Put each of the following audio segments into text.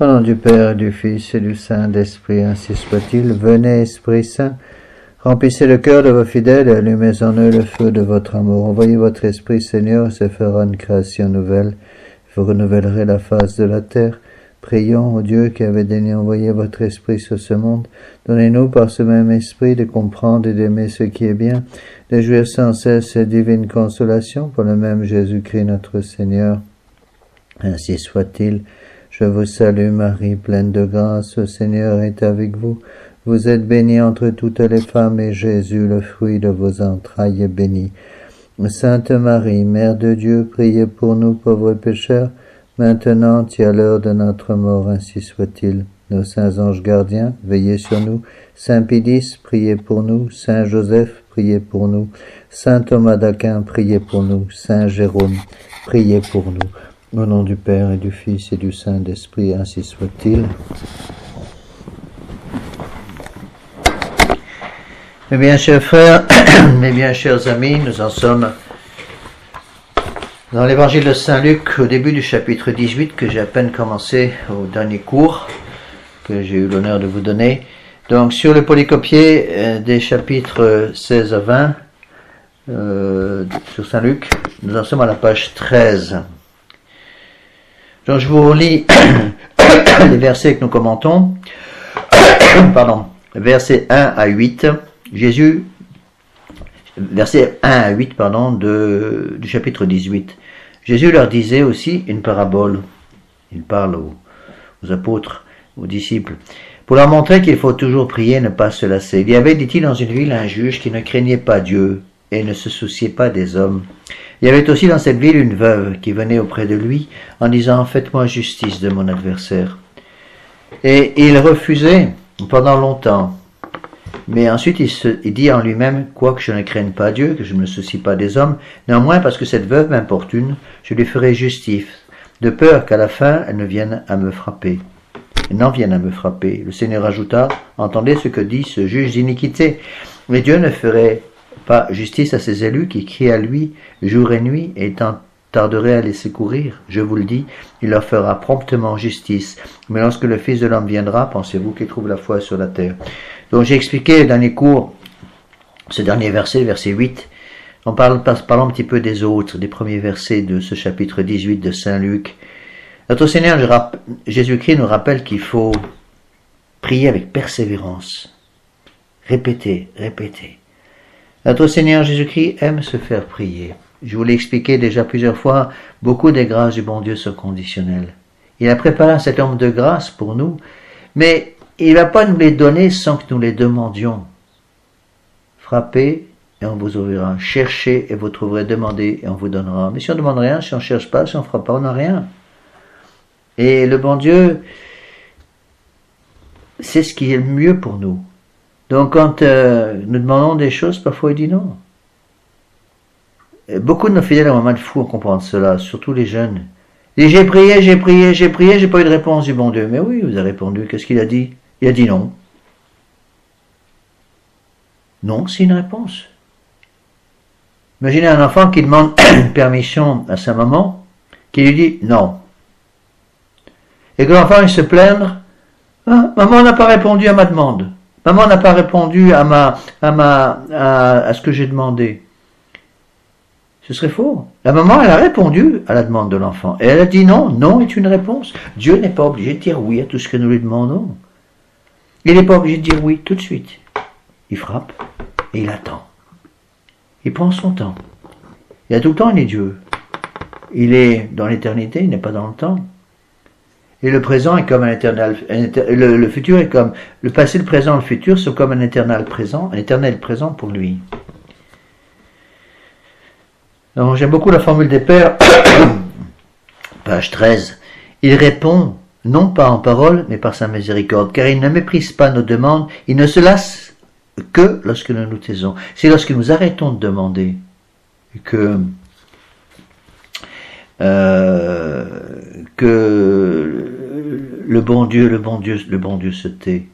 Au nom du Père, et du Fils, et du Saint-Esprit, ainsi soit-il. Venez, Esprit Saint, remplissez le cœur de vos fidèles et allumez en eux le feu de votre amour. Envoyez votre Esprit, Seigneur, et se fera une création nouvelle. Vous renouvellerez la face de la terre. Prions au Dieu qui avait daigné envoyer votre Esprit sur ce monde. Donnez-nous par ce même Esprit de comprendre et d'aimer ce qui est bien, de jouir sans cesse cette divine consolation pour le même Jésus-Christ notre Seigneur. Ainsi soit-il. Je vous salue Marie, pleine de grâce, le Seigneur est avec vous. Vous êtes bénie entre toutes les femmes, et Jésus, le fruit de vos entrailles, est béni. Sainte Marie, Mère de Dieu, priez pour nous pauvres pécheurs, maintenant et à l'heure de notre mort, ainsi soit-il. Nos saints anges gardiens, veillez sur nous. Saint Pédis, priez pour nous. Saint Joseph, priez pour nous. Saint Thomas d'Aquin, priez pour nous. Saint Jérôme, priez pour nous. Au nom du Père et du Fils et du Saint-Esprit, ainsi soit-il. Mes bien chers frères, mes bien chers amis, nous en sommes dans l'évangile de Saint Luc, au début du chapitre 18, que j'ai à peine commencé au dernier cours, que j'ai eu l'honneur de vous donner. Donc sur le polycopier des chapitres 16 à 20, sur Saint Luc, nous en sommes à la page 13. Donc je vous relis les versets que nous commentons. Pardon, versets 1 à 8. Versets 1 à 8, du chapitre 18. Jésus leur disait aussi une parabole. Il parle aux apôtres, aux disciples, pour leur montrer qu'il faut toujours prier et ne pas se lasser. Il y avait, dit-il, dans une ville un juge qui ne craignait pas Dieu et ne se souciait pas des hommes. Il y avait aussi dans cette ville une veuve qui venait auprès de lui en disant « Faites-moi justice de mon adversaire ». Et il refusait pendant longtemps. Mais ensuite il dit en lui-même « Quoique je ne craigne pas Dieu, que je ne me soucie pas des hommes, néanmoins parce que cette veuve m'importune, je lui ferai justice, de peur qu'à la fin elle ne vienne à me frapper. » Elle n'en vienne à me frapper. Le Seigneur ajouta « Entendez ce que dit ce juge d'iniquité. Mais Dieu ne ferait pas justice à ses élus qui crient à lui jour et nuit et tarderait à les secourir. Je vous le dis, il leur fera promptement justice. Mais lorsque le Fils de l'homme viendra, pensez-vous qu'il trouve la foi sur la terre ?» Donc j'ai expliqué dans les cours ce dernier verset, verset 8, parlons un petit peu des autres, des premiers versets de ce chapitre 18 de Saint Luc. Notre Seigneur Jésus-Christ nous rappelle qu'il faut prier avec persévérance. Répétez, répétez. Notre Seigneur Jésus-Christ aime se faire prier. Je vous l'ai expliqué déjà plusieurs fois, beaucoup des grâces du bon Dieu sont conditionnelles. Il a préparé un certain nombre de grâces pour nous, mais il ne va pas nous les donner sans que nous les demandions. Frappez et on vous ouvrira. Cherchez et vous trouverez. Demandez et on vous donnera. Mais si on ne demande rien, si on ne cherche pas, si on ne frappe pas, on n'a rien. Et le bon Dieu, c'est ce qui est le mieux pour nous. Donc quand nous demandons des choses, parfois il dit non. Beaucoup de nos fidèles ont un moment de fou à comprendre cela, surtout les jeunes. Ils disent, j'ai prié, j'ai pas eu de réponse du bon Dieu. Mais oui, vous avez répondu, qu'est-ce qu'il a dit? Il a dit non. Non, c'est une réponse. Imaginez un enfant qui demande une permission à sa maman, qui lui dit non. Et que l'enfant il se plaindre, ah, maman n'a pas répondu à ma demande. Maman n'a pas répondu à ce que j'ai demandé. Ce serait faux. La maman, elle a répondu à la demande de l'enfant. Et elle a dit non. Non est une réponse. Dieu n'est pas obligé de dire oui à tout ce que nous lui demandons. Il n'est pas obligé de dire oui tout de suite. Il frappe et il attend. Il prend son temps. Et à tout le temps, il est Dieu. Il est dans l'éternité, il n'est pas dans le temps. Et le présent est comme un éternel, le futur est comme, le passé, le présent, le futur sont comme un éternel présent pour lui. Donc, j'aime beaucoup la formule des pères, page 13. Il répond, non pas en parole, mais par sa miséricorde, car il ne méprise pas nos demandes, il ne se lasse que lorsque nous nous taisons. C'est lorsque nous arrêtons de demander que le bon Dieu se tait.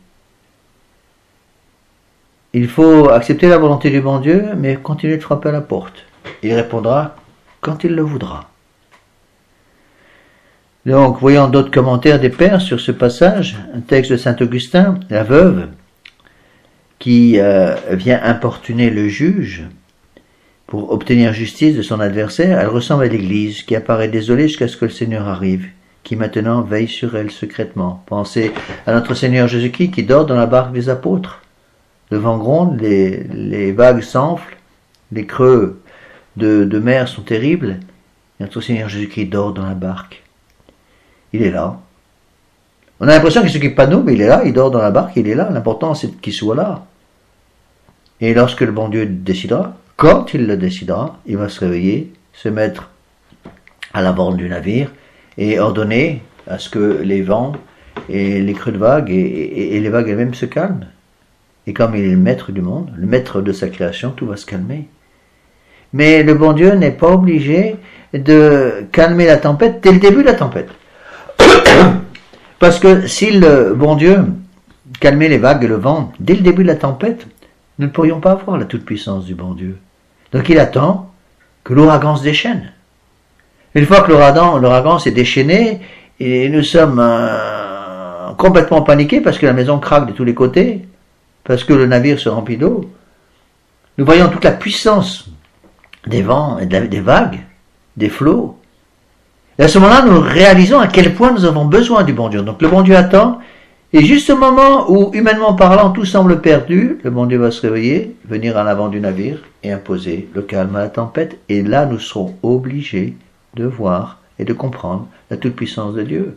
Il faut accepter la volonté du bon Dieu, mais continuer de frapper à la porte. Il répondra quand il le voudra. Donc, voyons d'autres commentaires des pères sur ce passage. Un texte de saint Augustin, la veuve, qui vient importuner le juge pour obtenir justice de son adversaire, elle ressemble à l'Église, qui apparaît désolée jusqu'à ce que le Seigneur arrive, qui maintenant veille sur elle secrètement. Pensez à notre Seigneur Jésus-Christ qui dort dans la barque des apôtres. Le vent gronde, les vagues s'enflent, les creux de mer sont terribles. Notre Seigneur Jésus-Christ dort dans la barque. Il est là. On a l'impression qu'il ne s'occupe pas de nous, mais il est là, il dort dans la barque, il est là. L'important, c'est qu'il soit là. Et lorsque le bon Dieu décidera, quand il le décidera, il va se réveiller, se mettre à la borne du navire et ordonner à ce que les vents et les creux de vagues et les vagues elles-mêmes se calment. Et comme il est le maître du monde, le maître de sa création, tout va se calmer. Mais le bon Dieu n'est pas obligé de calmer la tempête dès le début de la tempête. Parce que si le bon Dieu calmait les vagues et le vent dès le début de la tempête, nous ne pourrions pas avoir la toute-puissance du bon Dieu. Donc il attend que l'ouragan se déchaîne. Une fois que l'ouragan s'est déchaîné, et nous sommes complètement paniqués parce que la maison craque de tous les côtés, parce que le navire se remplit d'eau, nous voyons toute la puissance des vents et des vagues, des flots. Et à ce moment-là, nous réalisons à quel point nous avons besoin du bon Dieu. Donc le bon Dieu attend, et juste au moment où, humainement parlant, tout semble perdu, le bon Dieu va se réveiller, venir en avant du navire et imposer le calme à la tempête. Et là, nous serons obligés de voir et de comprendre la toute-puissance de Dieu.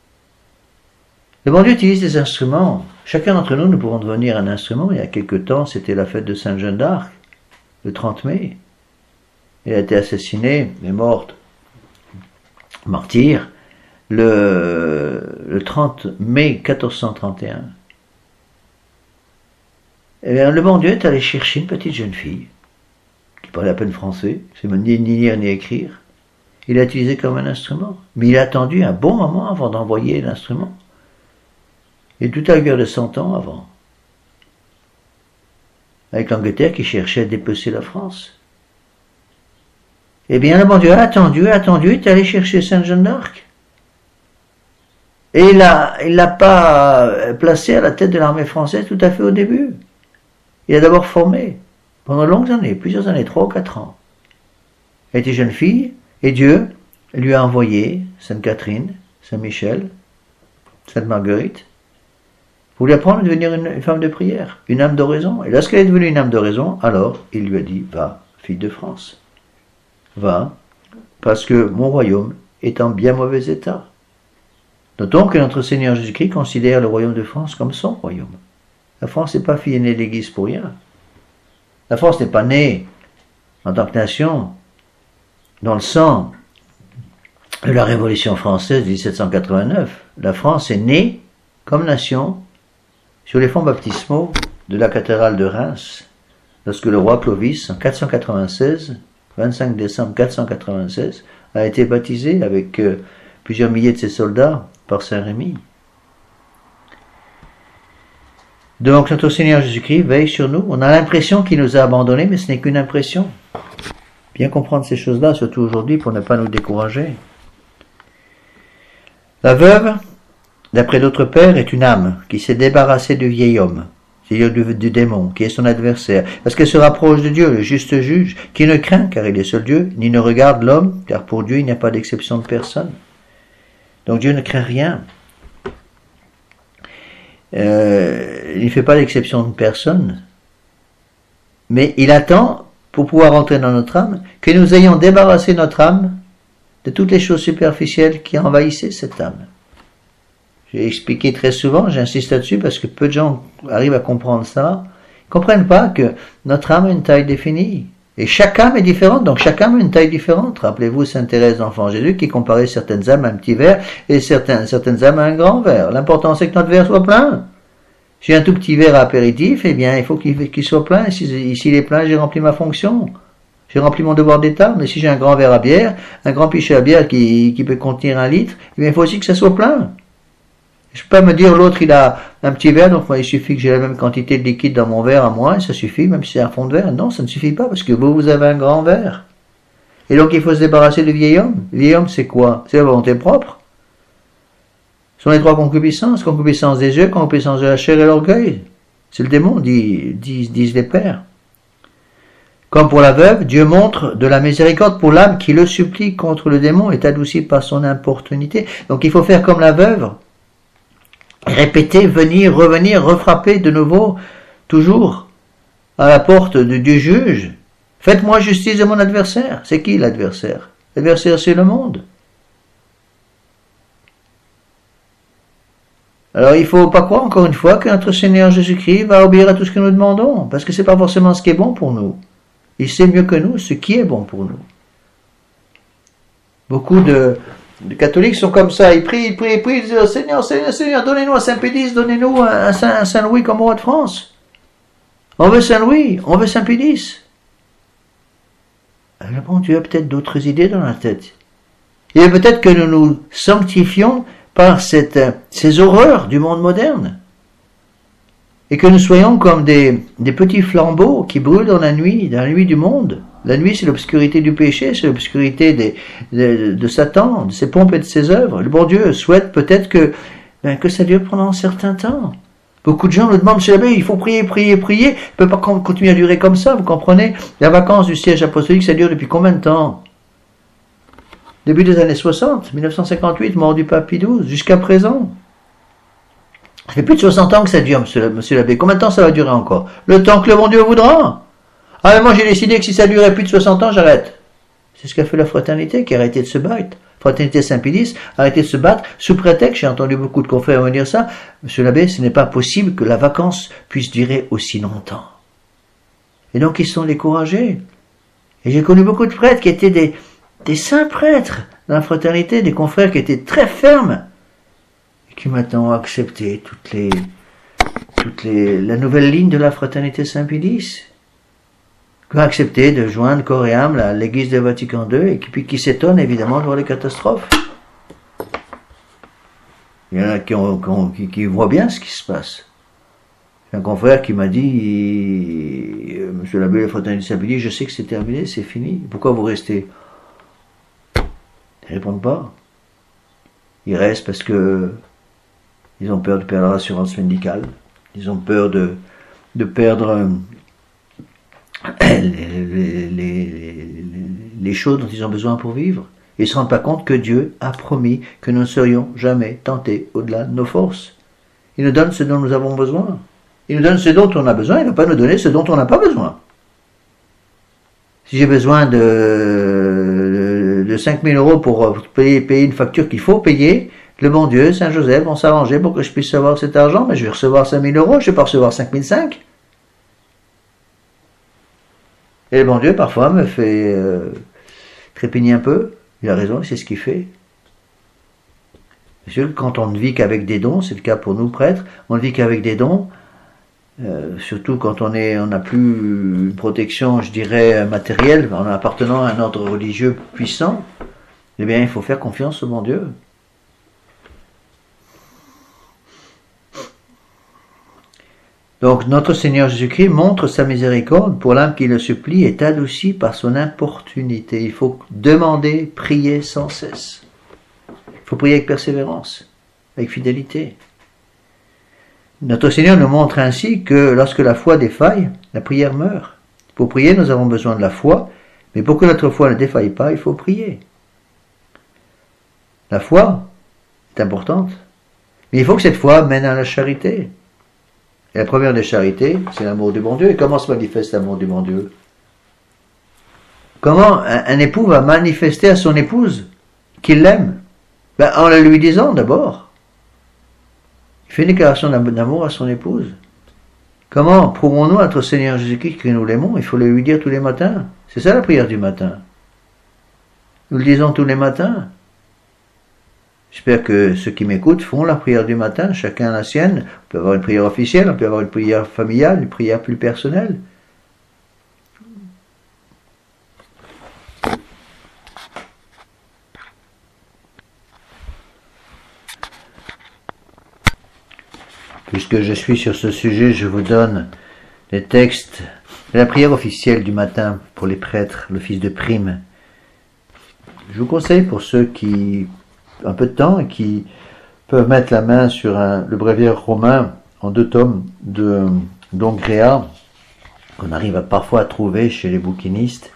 Le bon Dieu utilise des instruments. Chacun d'entre nous, nous pouvons devenir un instrument. Il y a quelque temps, c'était la fête de Sainte Jeanne d'Arc, le 30 mai. Elle a été assassinée, elle est morte, martyre, le 30 mai 1431. Et bien, le bon Dieu est allé chercher une petite jeune fille qui parlait à peine français, c'est ni lire ni écrire. Il l'a utilisé comme un instrument, mais il a attendu un bon moment avant d'envoyer l'instrument. Et tout à guerre de 100 ans avant, avec l'Angleterre qui cherchait à dépecer la France. Eh bien, le bon Dieu a attendu, il est allé chercher Sainte Jeanne d'Arc. Et il l'a pas placé à la tête de l'armée française tout à fait au début. Il a d'abord formé, pendant de longues années, plusieurs années, 3 ou 4 ans. Elle était jeune fille, et Dieu lui a envoyé Sainte Catherine, Saint Michel, Sainte Marguerite, pour lui apprendre à devenir une femme de prière, une âme d'oraison. Et lorsqu'elle est devenue une âme d'oraison, alors il lui a dit, va, fille de France, va, parce que mon royaume est en bien mauvais état. Notons que notre Seigneur Jésus-Christ considère le royaume de France comme son royaume. La France n'est pas fille née de l'Église pour rien. La France n'est pas née en tant que nation dans le sang de la Révolution française de 1789. La France est née comme nation sur les fonds baptismaux de la cathédrale de Reims, lorsque le roi Clovis, en 496, 25 décembre 496, a été baptisé avec plusieurs milliers de ses soldats par Saint Rémy. Donc notre Seigneur Jésus-Christ veille sur nous. On a l'impression qu'il nous a abandonnés, mais ce n'est qu'une impression. Bien comprendre ces choses-là, surtout aujourd'hui, pour ne pas nous décourager. La veuve, d'après d'autres pères, est une âme qui s'est débarrassée du vieil homme, c'est-à-dire du démon, qui est son adversaire, parce qu'elle se rapproche de Dieu, le juste juge, qui ne craint, car il est seul Dieu, ni ne regarde l'homme, car pour Dieu il n'y a pas d'exception de personne. Donc Dieu ne craint rien. Il ne fait pas d'exception de personne, mais il attend, pour pouvoir entrer dans notre âme, que nous ayons débarrassé notre âme de toutes les choses superficielles qui envahissaient cette âme. J'ai expliqué très souvent, j'insiste là-dessus parce que peu de gens arrivent à comprendre ça. Ils ne comprennent pas que notre âme a une taille définie. Et chaque âme est différente, donc chaque âme a une taille différente. Rappelez-vous Sainte Thérèse d'Enfant Jésus qui comparait certaines âmes à un petit verre et certaines âmes à un grand verre. L'important c'est que notre verre soit plein. Si j'ai un tout petit verre à apéritif, eh bien il faut qu'il soit plein. S'il est plein, j'ai rempli ma fonction. J'ai rempli mon devoir d'État. Mais si j'ai un grand verre à bière, un grand pichet à bière qui peut contenir 1 litre, eh bien il faut aussi que ça soit plein. Je peux pas me dire l'autre il a un petit verre, donc moi il suffit que j'ai la même quantité de liquide dans mon verre à moi, et ça suffit, même si c'est un fond de verre. Non, ça ne suffit pas, parce que vous avez un grand verre. Et donc il faut se débarrasser du vieil homme. Le vieil homme c'est quoi? C'est la volonté propre. Ce sont les trois concupiscences, concupiscence des yeux, concupiscence de la chair et l'orgueil. C'est le démon, disent les pères. Comme pour la veuve, Dieu montre de la miséricorde pour l'âme qui le supplie contre le démon, est adoucie par son importunité. Donc il faut faire comme la veuve, répéter, venir, revenir, refrapper de nouveau, toujours à la porte du juge. Faites-moi justice de mon adversaire. C'est qui l'adversaire? L'adversaire, c'est le monde. Alors il ne faut pas croire encore une fois que notre Seigneur Jésus-Christ va obéir à tout ce que nous demandons, parce que ce n'est pas forcément ce qui est bon pour nous. Il sait mieux que nous ce qui est bon pour nous. Beaucoup de catholiques sont comme ça, ils prient, ils disent « Seigneur, Seigneur, Seigneur, donnez-nous un Saint-Pédis, donnez-nous un Saint-Louis comme roi de France. On veut Saint-Louis, on veut Saint-Pédis. » Alors bon, Dieu a peut-être d'autres idées dans la tête. Il est peut-être que nous nous sanctifions par ces horreurs du monde moderne. Et que nous soyons comme des petits flambeaux qui brûlent dans la nuit du monde. La nuit, c'est l'obscurité du péché, c'est l'obscurité de Satan, de ses pompes et de ses œuvres. Le bon Dieu souhaite peut-être que ça dure pendant un certain temps. Beaucoup de gens nous demandent, Monsieur l'abbé, il faut prier, prier, prier. Il ne peut pas continuer à durer comme ça, vous comprenez? La vacance du siège apostolique, ça dure depuis combien de temps? Début des années 60, 1958, mort du pape Pie XII, jusqu'à présent. Ça fait plus de 60 ans que ça dure, monsieur l'abbé. Combien de temps ça va durer encore? Le temps que le bon Dieu voudra. Ah, mais moi j'ai décidé que si ça durait plus de 60 ans, j'arrête. C'est ce qu'a fait la fraternité, qui a arrêté de se battre. Fraternité Saint-Pédis a arrêté de se battre sous prétexte, j'ai entendu beaucoup de confrères me dire ça, monsieur l'abbé, ce n'est pas possible que la vacance puisse durer aussi longtemps. Et donc ils sont découragés. Et j'ai connu beaucoup de prêtres qui étaient des saints prêtres dans la fraternité, des confrères qui étaient très fermes, qui maintenant ont accepté la nouvelle ligne de la fraternité Saint-Pédis, qui ont accepté de joindre corps et âme l'église de Vatican II, et qui s'étonnent évidemment de voir les catastrophes. Il y en a qui voient bien ce qui se passe. J'ai un confrère qui m'a dit, Monsieur l'abbé, la fraternité Saint-Pédis, je sais que c'est terminé, c'est fini, pourquoi vous restez? Ils ne répondent pas. Ils restent parce que ils ont peur de perdre l'assurance médicale. Ils ont peur de perdre les choses dont ils ont besoin pour vivre. Ils ne se rendent pas compte que Dieu a promis que nous ne serions jamais tentés au-delà de nos forces. Il nous donne ce dont nous avons besoin. Il nous donne ce dont on a besoin. Il ne va pas nous donner ce dont on n'a pas besoin. Si j'ai besoin de 5 000 euros pour payer une facture qu'il faut payer, le bon Dieu, Saint Joseph, vont s'arranger pour que je puisse avoir cet argent, mais je vais recevoir 5 000 euros, je ne vais pas recevoir 5 500. Et le bon Dieu, parfois, me fait trépigner un peu. Il a raison, c'est ce qu'il fait. Bien sûr, quand on ne vit qu'avec des dons, c'est le cas pour nous prêtres, on ne vit qu'avec des dons, surtout quand on n'a plus une protection, je dirais, matérielle, en appartenant à un ordre religieux puissant, eh bien, il faut faire confiance au bon Dieu. Donc, notre Seigneur Jésus-Christ montre sa miséricorde pour l'âme qui le supplie, est adoucie par son importunité. Il faut demander, prier sans cesse. Il faut prier avec persévérance, avec fidélité. Notre Seigneur nous montre ainsi que lorsque la foi défaille, la prière meurt. Pour prier, nous avons besoin de la foi, mais pour que notre foi ne défaille pas, il faut prier. La foi est importante, mais il faut que cette foi mène à la charité. Et la première des charités, c'est l'amour du bon Dieu. Et comment se manifeste l'amour du bon Dieu? Comment un époux va manifester à son épouse qu'il l'aime? En le lui disant d'abord. Il fait une déclaration d'amour à son épouse. Comment prouvons-nous à notre Seigneur Jésus-Christ que nous l'aimons? Il faut le lui dire tous les matins. C'est ça la prière du matin. Nous le disons tous les matins. J'espère que ceux qui m'écoutent font la prière du matin, chacun la sienne. On peut avoir une prière officielle, on peut avoir une prière familiale, une prière plus personnelle. Puisque je suis sur ce sujet, je vous donne les textes de la prière officielle du matin pour les prêtres, l'office de prime. Je vous conseille pour ceux qui un peu de temps et qui peuvent mettre la main sur le bréviaire romain en 2 tomes d'Ongréa, qu'on arrive parfois à trouver chez les bouquinistes.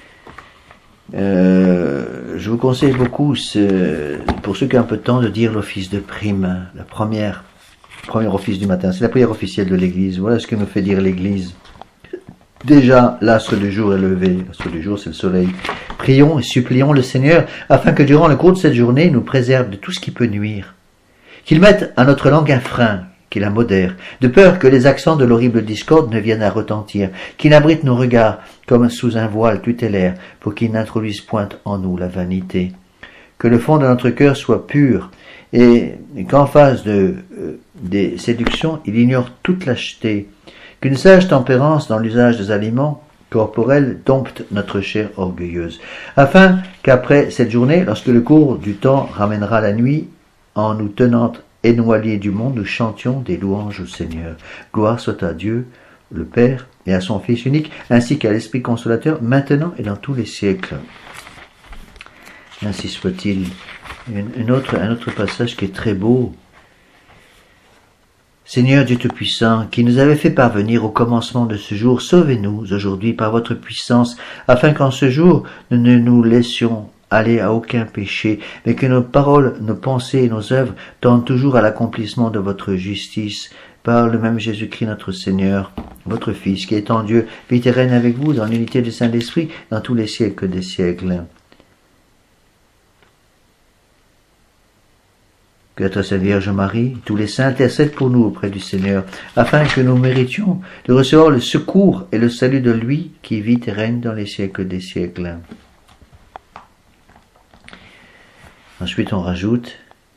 Je vous conseille beaucoup, pour ceux qui ont un peu de temps, de dire l'office de prime, premier office du matin. C'est la prière officielle de l'Église. Voilà ce que nous fait dire l'Église. Déjà, l'astre du jour est levé. L'astre du jour, c'est le soleil. Prions et supplions le Seigneur afin que durant le cours de cette journée, il nous préserve de tout ce qui peut nuire. Qu'il mette à notre langue un frein, qu'il la modère, de peur que les accents de l'horrible discorde ne viennent à retentir, qu'il abrite nos regards comme sous un voile tutélaire pour qu'il n'introduise point en nous la vanité. Que le fond de notre cœur soit pur et qu'en face des séductions, il ignore toute lâcheté, qu'une sage tempérance dans l'usage des aliments corporels dompte notre chair orgueilleuse, afin qu'après cette journée, lorsque le cours du temps ramènera la nuit, en nous tenant éloignés du monde, nous chantions des louanges au Seigneur. Gloire soit à Dieu, le Père, et à son Fils unique, ainsi qu'à l'Esprit consolateur, maintenant et dans tous les siècles. Ainsi soit-il. Un autre passage qui est très beau. Seigneur Dieu Tout-Puissant, qui nous avez fait parvenir au commencement de ce jour, sauvez-nous aujourd'hui par votre puissance, afin qu'en ce jour, nous ne nous laissions aller à aucun péché, mais que nos paroles, nos pensées et nos œuvres tendent toujours à l'accomplissement de votre justice, par le même Jésus-Christ notre Seigneur, votre Fils, qui est en Dieu, vit et règne avec vous dans l'unité du Saint-Esprit, dans tous les siècles des siècles. Que la Sainte Vierge Marie, tous les saints intercèdent pour nous auprès du Seigneur, afin que nous méritions de recevoir le secours et le salut de lui qui vit et règne dans les siècles des siècles. Ensuite, on rajoute: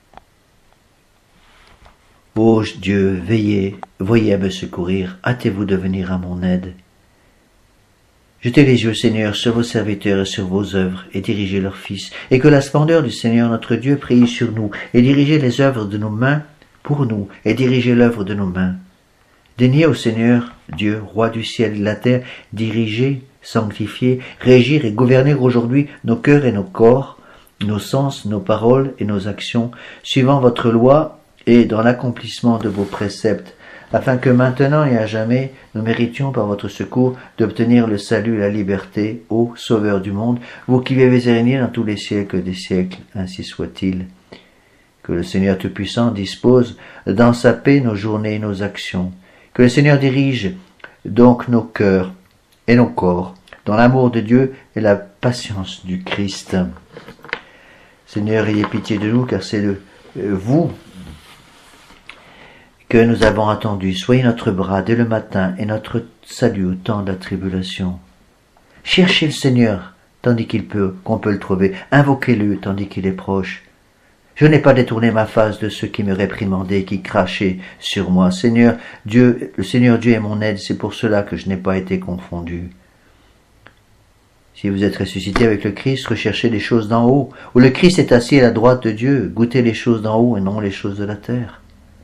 Ô Dieu, veillez, voyez à me secourir, hâtez-vous de venir à mon aide. Jetez les yeux, Seigneur, sur vos serviteurs et sur vos œuvres, et dirigez leurs fils, et que la splendeur du Seigneur notre Dieu brille sur nous, et dirigez les œuvres de nos mains pour nous, et dirigez l'œuvre de nos mains. Daignez au Seigneur, Dieu, roi du ciel et de la terre, diriger, sanctifier, régir et gouverner aujourd'hui nos cœurs et nos corps, nos sens, nos paroles et nos actions, suivant votre loi et dans l'accomplissement de vos préceptes, afin que maintenant et à jamais nous méritions par votre secours d'obtenir le salut et la liberté, ô Sauveur du monde, vous qui vivez et régnez dans tous les siècles des siècles, ainsi soit-il. Que le Seigneur Tout-Puissant dispose dans sa paix nos journées et nos actions, que le Seigneur dirige donc nos cœurs et nos corps dans l'amour de Dieu et la patience du Christ. Seigneur, ayez pitié de nous, car c'est de vous que nous avons attendu. Soyez notre bras dès le matin et notre salut au temps de la tribulation. Cherchez le Seigneur tandis qu'on peut le trouver. Invoquez-le tandis qu'il est proche. Je n'ai pas détourné ma face de ceux qui me réprimandaient, qui crachaient sur moi. Seigneur Dieu, le Seigneur Dieu est mon aide, c'est pour cela que je n'ai pas été confondu. Si vous êtes ressuscité avec le Christ, recherchez les choses d'en haut, où le Christ est assis à la droite de Dieu. Goûtez les choses d'en haut et non les choses de la terre.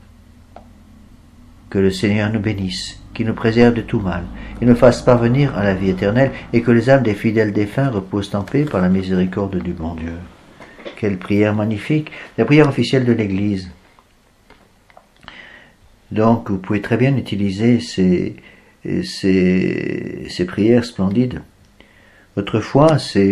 Que le Seigneur nous bénisse, qu'il nous préserve de tout mal, et nous fasse parvenir à la vie éternelle, et que les âmes des fidèles défunts reposent en paix par la miséricorde du bon Dieu. Quelle prière magnifique, la prière officielle de l'Église. Donc, vous pouvez très bien utiliser ces prières splendides. Autrefois, ces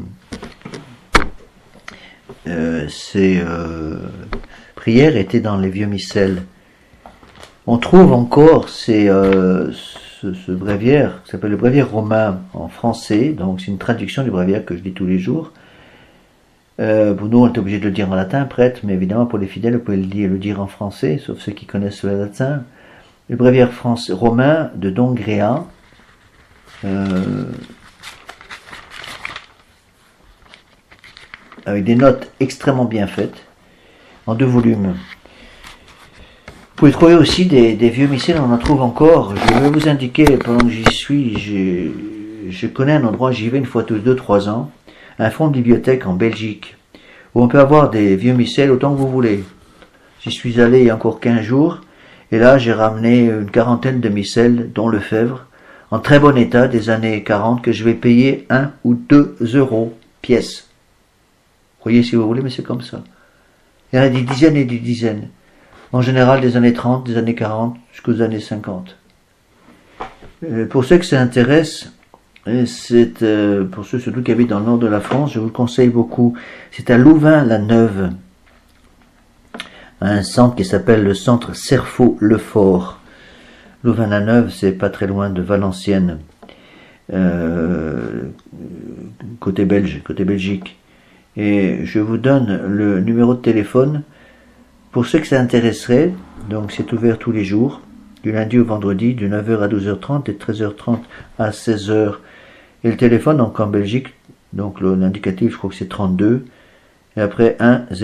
prières étaient dans les vieux missels. On trouve encore ce bréviaire, qui s'appelle le bréviaire romain en français, donc c'est une traduction du bréviaire que je lis tous les jours. Pour nous, on est obligé de le dire en latin, prêtre, mais évidemment pour les fidèles, vous pouvez le dire en français, sauf ceux qui connaissent le latin. Le bréviaire romain de d'Ongréa, avec des notes extrêmement bien faites, en 2 volumes. Vous pouvez trouver aussi des vieux missels, on en trouve encore. Je vais vous indiquer, pendant que j'y suis, je connais un endroit, j'y vais une fois tous les 2-3 ans, un fonds de bibliothèque en Belgique, où on peut avoir des vieux missels autant que vous voulez. J'y suis allé il y a encore 15 jours, et là j'ai ramené une 40aine de missels, dont Lefebvre, en très bon état, des années 40, que je vais payer 1 ou 2 euros pièce. Voyez si vous voulez, mais c'est comme ça. Il y en a des dizaines et des dizaines. En général, des années 30, des années 40, jusqu'aux années 50. Pour ceux que ça intéresse, c'est pour ceux surtout qui habitent dans le nord de la France, je vous le conseille beaucoup. C'est à Louvain-la-Neuve, un centre qui s'appelle le centre Cerfaux-Lefort. Louvain-la-Neuve, c'est pas très loin de Valenciennes, côté Belgique. Et je vous donne le numéro de téléphone pour ceux que ça intéresserait. Donc c'est ouvert tous les jours, du lundi au vendredi, de 9h à 12h30 et de 13h30 à 16h. Et le téléphone, donc en Belgique, donc l'indicatif, je crois que c'est 32. Et après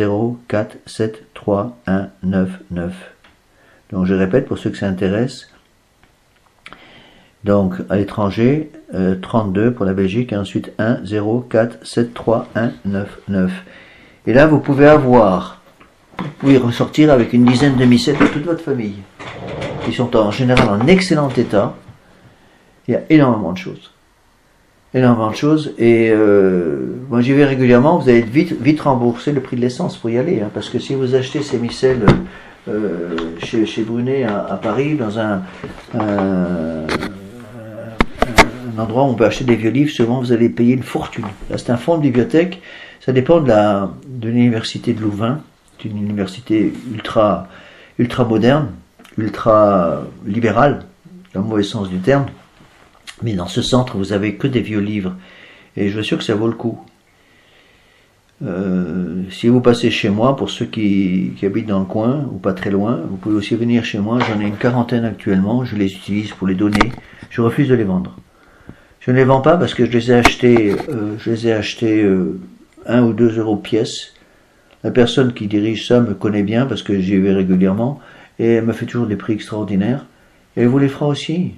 104731999. Donc je répète pour ceux que ça intéresse. Donc à l'étranger, 32 pour la Belgique, et ensuite 104731999. Et là vous pouvez ressortir avec une dizaine de missels de toute votre famille, qui sont en général en excellent état. Il y a énormément de choses. Et moi j'y vais régulièrement. Vous allez vite rembourser le prix de l'essence pour y aller, parce que si vous achetez ces missels chez Brunet à Paris, dans un endroit où on peut acheter des vieux livres, souvent vous allez payer une fortune. Là c'est un fonds de bibliothèque, ça dépend de l'université de Louvain. C'est une université ultra moderne, ultra libérale, dans le mauvais sens du terme. Mais dans ce centre, vous avez que des vieux livres. Et je vous assure que ça vaut le coup. Si vous passez chez moi, pour ceux qui habitent dans le coin, ou pas très loin, vous pouvez aussi venir chez moi. J'en ai une quarantaine actuellement. Je les utilise pour les donner. Je refuse de les vendre. Je ne les vends pas parce que je les ai achetés 1 ou 2 euros pièce. La personne qui dirige ça me connaît bien parce que j'y vais régulièrement. Et elle me fait toujours des prix extraordinaires. Et elle vous les fera aussi.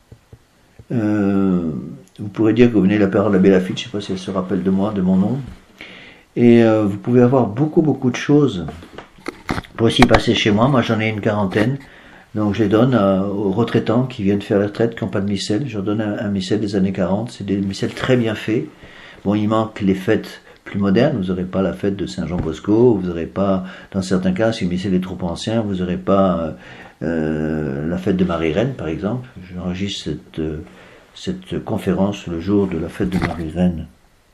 Vous pourrez dire que vous venez de la part de l'abbé Lafitte, je ne sais pas si elle se rappelle de moi, de mon nom. Et vous pouvez avoir beaucoup de choses pour aussi passer chez moi. Moi j'en ai une quarantaine, donc je les donne aux retraitants qui viennent faire la retraite, qui n'ont pas de missel. Je leur donne un missel des années 40, c'est des missels très bien faits. Bon, il manque les fêtes plus modernes, vous n'aurez pas la fête de Saint-Jean-Bosco, vous n'aurez pas, dans certains cas, si le missel est trop ancien, vous n'aurez pas la fête de Marie-Reine par exemple. J'enregistre cette conférence le jour de la fête de Marie-Reine.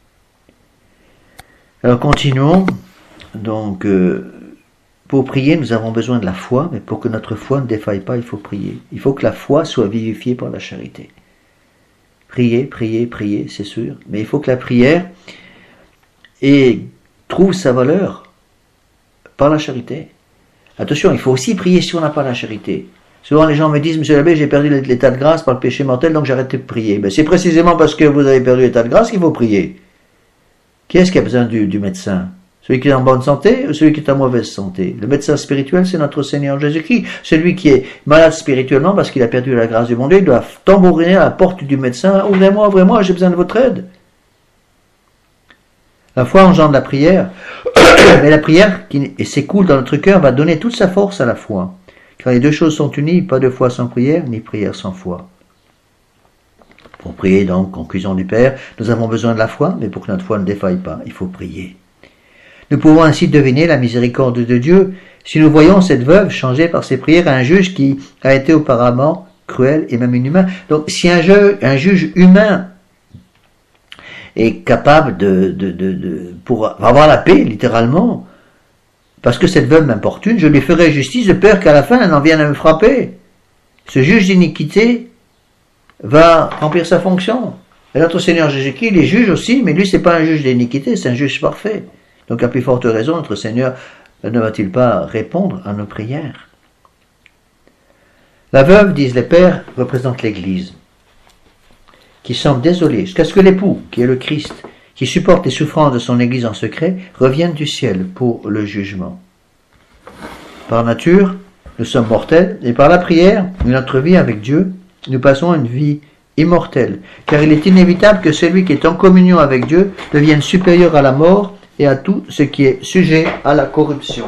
Alors continuons. Donc pour prier nous avons besoin de la foi, mais pour que notre foi ne défaille pas, il faut prier. Il faut que la foi soit vivifiée par la charité. Prier, c'est sûr, mais il faut que la prière trouve sa valeur par la charité. Attention, il faut aussi prier si on n'a pas la charité. Souvent les gens me disent, monsieur l'abbé, j'ai perdu l'état de grâce par le péché mortel, donc j'ai arrêté de prier. Ben, c'est précisément parce que vous avez perdu l'état de grâce qu'il faut prier. Qui est-ce qui a besoin du médecin? Celui qui est en bonne santé ou celui qui est en mauvaise santé? Le médecin spirituel, c'est notre Seigneur Jésus-Christ. Celui qui est malade spirituellement parce qu'il a perdu la grâce du bon Dieu, il doit tambouriner à la porte du médecin. Ouvrez-moi, j'ai besoin de votre aide. La foi engendre la prière, mais la prière qui s'écoule dans notre cœur va donner toute sa force à la foi. Car les deux choses sont unies, pas de foi sans prière, ni prière sans foi. Pour prier donc, conclusion du Père, nous avons besoin de la foi, mais pour que notre foi ne défaille pas, il faut prier. Nous pouvons ainsi deviner la miséricorde de Dieu si nous voyons cette veuve changer par ses prières à un juge qui a été auparavant cruel et même inhumain. Donc si un juge humain est capable pour avoir la paix, littéralement, parce que cette veuve m'importune, je lui ferai justice de peur qu'à la fin elle en vienne à me frapper. Ce juge d'iniquité va remplir sa fonction. Et notre Seigneur Jésus-Christ, il est juge aussi, mais lui c'est pas un juge d'iniquité, c'est un juge parfait. Donc à plus forte raison, notre Seigneur ne va-t-il pas répondre à nos prières? La veuve, disent les pères, représente l'Église, qui semble désolée jusqu'à ce que l'époux, qui est le Christ, qui supporte les souffrances de son Église en secret, revienne du ciel pour le jugement. Par nature, nous sommes mortels, et par la prière, notre vie avec Dieu, nous passons une vie immortelle, car il est inévitable que celui qui est en communion avec Dieu devienne supérieur à la mort et à tout ce qui est sujet à la corruption.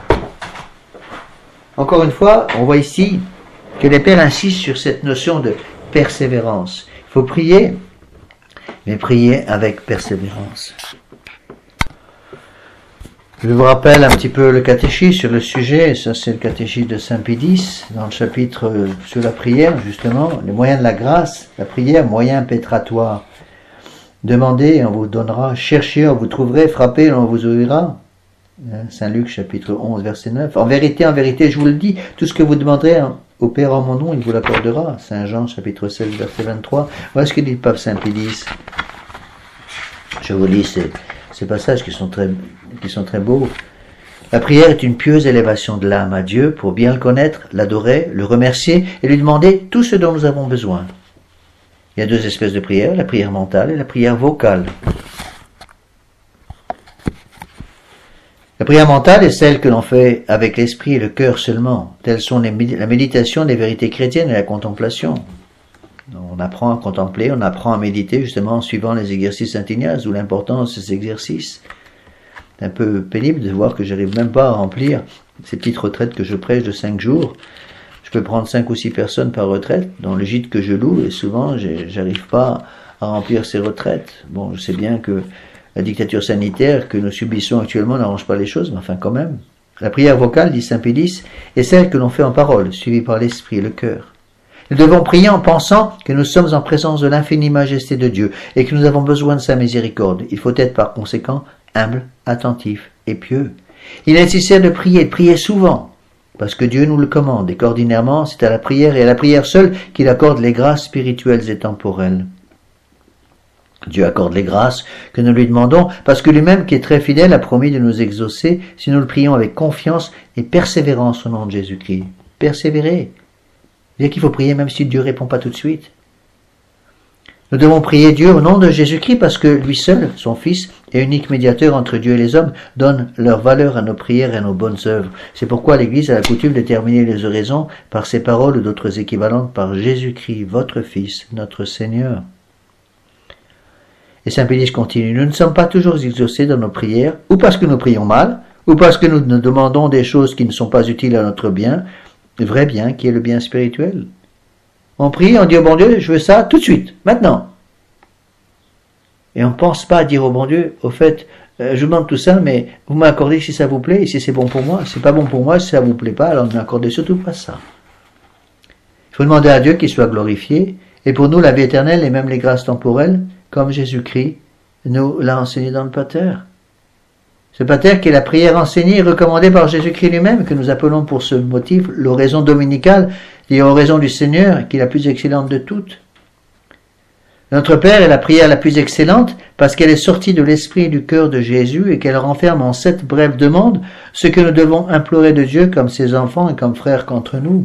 Encore une fois, on voit ici que les pères insistent sur cette notion de persévérance. Il faut prier, mais prier avec persévérance. Je vous rappelle un petit peu le catéchisme sur le sujet. Ça, c'est le catéchisme de Saint Pédis, dans le chapitre sur la prière, justement. Les moyens de la grâce, la prière, moyen impétratoire. Demandez, on vous donnera. Cherchez, on vous trouverez. Frappez, on vous ouvrira. Saint Luc, chapitre 11, verset 9. En vérité, je vous le dis, tout ce que vous demanderez au Père en mon nom, il vous l'accordera. Saint Jean, chapitre 16, verset 23. Voilà ce que dit le pape Saint Pédis. Je vous lis ces passages qui sont très beaux. La prière est une pieuse élévation de l'âme à Dieu pour bien le connaître, l'adorer, le remercier et lui demander tout ce dont nous avons besoin. Il y a deux espèces de prière, la prière mentale et la prière vocale. La prière mentale est celle que l'on fait avec l'esprit et le cœur seulement. Telles sont la méditation des vérités chrétiennes et la contemplation. On apprend à contempler, on apprend à méditer justement en suivant les exercices Saint Ignace, d'où l'importance de ces exercices. C'est un peu pénible de voir que j'arrive même pas à remplir ces petites retraites que je prêche de 5 jours. Je peux prendre 5 ou 6 personnes par retraite dans le gîte que je loue et souvent j'arrive pas à remplir ces retraites. Bon, je sais bien que la dictature sanitaire que nous subissons actuellement n'arrange pas les choses, mais enfin quand même. La prière vocale, dit Saint Pédis, est celle que l'on fait en parole, suivie par l'esprit et le cœur. Nous devons prier en pensant que nous sommes en présence de l'infinie majesté de Dieu et que nous avons besoin de sa miséricorde. Il faut être par conséquent humble, attentif et pieux. Il est nécessaire de prier souvent, parce que Dieu nous le commande et qu'ordinairement c'est à la prière et à la prière seule qu'il accorde les grâces spirituelles et temporelles. Dieu accorde les grâces que nous lui demandons parce que lui-même qui est très fidèle a promis de nous exaucer si nous le prions avec confiance et persévérance au nom de Jésus-Christ. Persévérer. C'est-à-dire qu'il faut prier même si Dieu ne répond pas tout de suite. Nous devons prier Dieu au nom de Jésus-Christ parce que lui seul, son Fils, et unique médiateur entre Dieu et les hommes, donne leur valeur à nos prières et à nos bonnes œuvres. C'est pourquoi l'Église a la coutume de terminer les oraisons par ces paroles ou d'autres équivalentes par Jésus-Christ, votre Fils, notre Seigneur. Et Saint Pédis continue, nous ne sommes pas toujours exaucés dans nos prières, ou parce que nous prions mal, ou parce que nous nous demandons des choses qui ne sont pas utiles à notre bien, le vrai bien qui est le bien spirituel. On prie, on dit au bon Dieu, je veux ça tout de suite, maintenant. Et on ne pense pas à dire au bon Dieu, au fait, je vous demande tout ça, mais vous m'accordez si ça vous plaît, et si c'est bon pour moi. Si c'est pas bon pour moi, si ça vous plaît pas, alors ne m'accordez surtout pas ça. Il faut demander à Dieu qu'il soit glorifié, et pour nous la vie éternelle et même les grâces temporelles, comme Jésus-Christ nous l'a enseigné dans le Pater. Ce Pater qui est la prière enseignée et recommandée par Jésus-Christ lui-même, que nous appelons pour ce motif l'oraison dominicale, et oraison du Seigneur, qui est la plus excellente de toutes. Notre Père est la prière la plus excellente parce qu'elle est sortie de l'esprit et du cœur de Jésus et qu'elle renferme en 7 brèves demandes ce que nous devons implorer de Dieu comme ses enfants et comme frères qu'entre nous.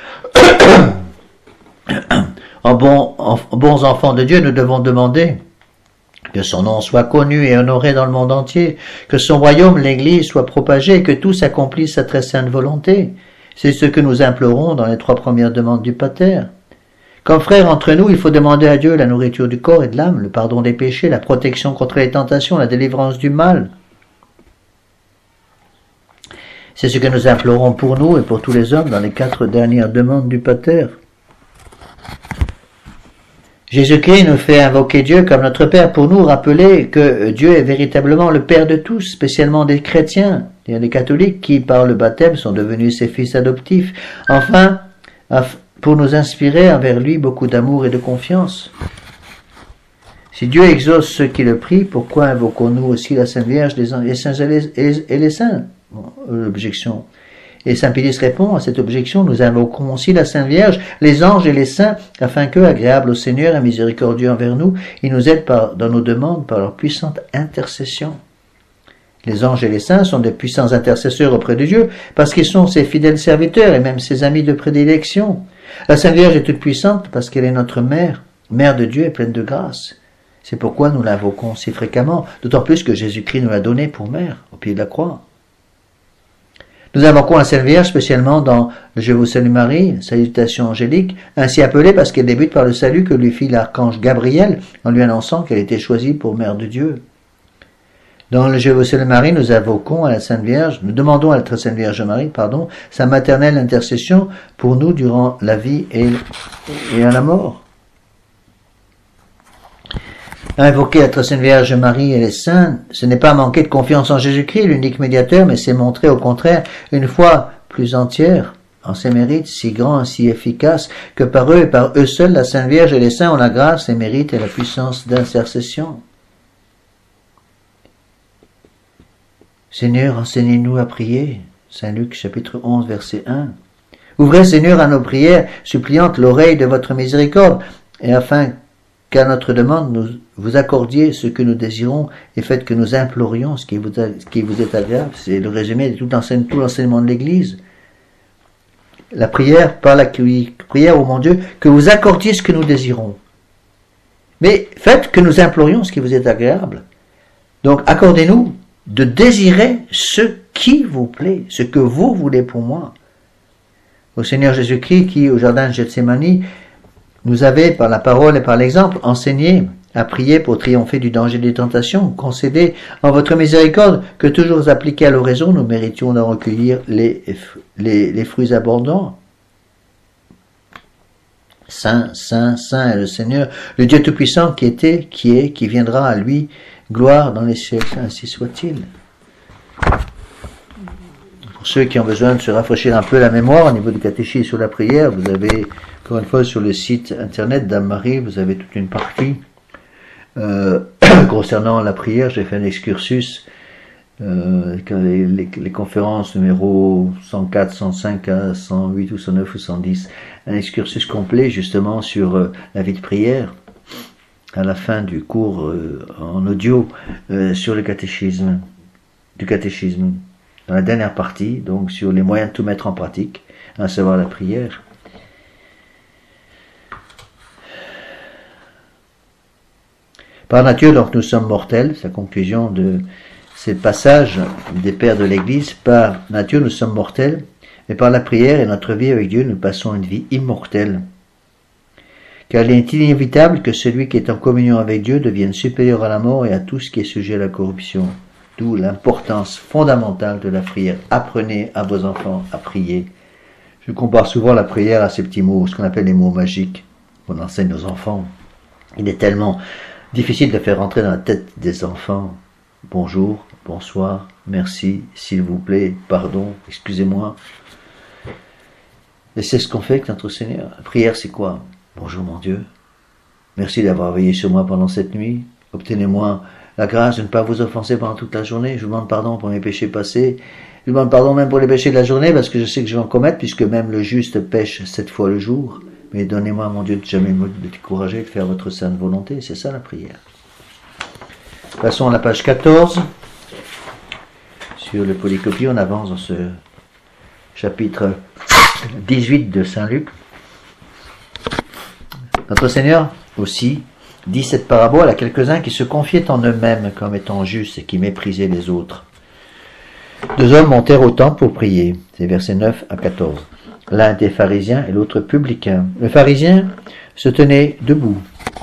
En bons enfants de Dieu, nous devons demander que son nom soit connu et honoré dans le monde entier, que son royaume, l'Église, soit propagé et que tous accomplissent sa très sainte volonté. C'est ce que nous implorons dans les 3 premières demandes du Pater. Comme frères entre nous, il faut demander à Dieu la nourriture du corps et de l'âme, le pardon des péchés, la protection contre les tentations, la délivrance du mal. C'est ce que nous implorons pour nous et pour tous les hommes dans les 4 dernières demandes du Pater. Jésus-Christ nous fait invoquer Dieu comme notre Père pour nous rappeler que Dieu est véritablement le Père de tous, spécialement des chrétiens, des catholiques qui, par le baptême, sont devenus ses fils adoptifs. Enfin, pour nous inspirer envers lui beaucoup d'amour et de confiance. Si Dieu exauce ceux qui le prient, pourquoi invoquons-nous aussi la Sainte Vierge, les saints et les saints? L'objection. Et Saint Pédis répond à cette objection, nous invoquons aussi la Sainte Vierge, les anges et les saints, afin qu'eux, agréables au Seigneur et miséricordieux envers nous, ils nous aident dans nos demandes par leur puissante intercession. Les anges et les saints sont des puissants intercesseurs auprès de Dieu, parce qu'ils sont ses fidèles serviteurs et même ses amis de prédilection. La Sainte Vierge est toute puissante parce qu'elle est notre mère, mère de Dieu et pleine de grâce. C'est pourquoi nous l'invoquons si fréquemment, d'autant plus que Jésus-Christ nous l'a donnée pour mère, au pied de la croix. Nous invoquons la Sainte Vierge spécialement dans le Je vous salue Marie, salutation angélique, ainsi appelée parce qu'elle débute par le salut que lui fit l'archange Gabriel en lui annonçant qu'elle était choisie pour mère de Dieu. Dans le Je vous salue Marie, nous invoquons à la Sainte Vierge, nous demandons à la très Sainte Vierge Marie, sa maternelle intercession pour nous durant la vie et à la mort. Invoquer la très sainte Vierge Marie et les saints, ce n'est pas manquer de confiance en Jésus-Christ, l'unique médiateur, mais c'est montrer au contraire une foi plus entière en ses mérites si grands et si efficaces que par eux et par eux seuls la Sainte Vierge et les saints ont la grâce, les mérites et la puissance d'intercession. Seigneur, enseignez-nous à prier. Saint Luc chapitre 11 verset 1. Ouvrez Seigneur à nos prières suppliantes l'oreille de votre miséricorde et afin qu'à notre demande vous accordiez ce que nous désirons et faites que nous implorions ce qui vous est agréable. C'est le résumé de tout l'enseignement de l'Église. La prière, par la prière au mon Dieu, que vous accordiez ce que nous désirons. Mais faites que nous implorions ce qui vous est agréable. Donc accordez-nous de désirer ce qui vous plaît, ce que vous voulez pour moi. Au Seigneur Jésus-Christ qui, au jardin de Gethsémani, nous avait, par la parole et par l'exemple, enseigné à prier pour triompher du danger des tentations. Concédez en votre miséricorde que toujours appliqués à l'oraison, nous méritions d'en recueillir les fruits abondants. Saint, Saint, Saint est le Seigneur, le Dieu Tout-Puissant qui était, qui est, qui viendra à lui, gloire dans les siècles, ainsi soit-il. Pour ceux qui ont besoin de se rafraîchir un peu la mémoire au niveau du catéchisme sur la prière, vous avez, encore une fois, sur le site internet d'Anne Marie, vous avez toute une partie concernant la prière. J'ai fait un excursus, les conférences numéro 104, 105 à 108 ou 109 ou 110, un excursus complet justement sur la vie de prière, à la fin du cours en audio sur le catéchisme, dans la dernière partie, donc sur les moyens de tout mettre en pratique, à savoir la prière. Par nature, donc, nous sommes mortels, c'est la conclusion de ces passages des pères de l'Église. Par nature, nous sommes mortels, mais par la prière et notre vie avec Dieu, nous passons une vie immortelle. Car il est inévitable que celui qui est en communion avec Dieu devienne supérieur à la mort et à tout ce qui est sujet à la corruption. D'où l'importance fondamentale de la prière. Apprenez à vos enfants à prier. Je compare souvent la prière à ces petits mots, ce qu'on appelle les mots magiques, qu'on enseigne aux enfants. Il est tellement difficile de faire rentrer dans la tête des enfants. Bonjour, bonsoir, merci, s'il vous plaît, pardon, excusez-moi. Et c'est ce qu'on fait avec notre Seigneur. La prière, c'est quoi? Bonjour mon Dieu, merci d'avoir veillé sur moi pendant cette nuit. Obtenez-moi la grâce de ne pas vous offenser pendant toute la journée. Je vous demande pardon pour mes péchés passés. Je vous demande pardon même pour les péchés de la journée, parce que je sais que je vais en commettre, puisque même le juste pêche 7 fois le jour. Mais donnez-moi, mon Dieu, de jamais me décourager, de faire votre sainte volonté. C'est ça la prière. Passons à la page 14. Sur le polycopie, on avance dans ce chapitre 18 de Saint Luc. Notre Seigneur aussi dit cette parabole à quelques-uns qui se confiaient en eux-mêmes comme étant justes et qui méprisaient les autres. 2 hommes montèrent au temple pour prier. C'est versets 9 à 14. L'un était pharisien et l'autre publicain. Le pharisien se tenait debout.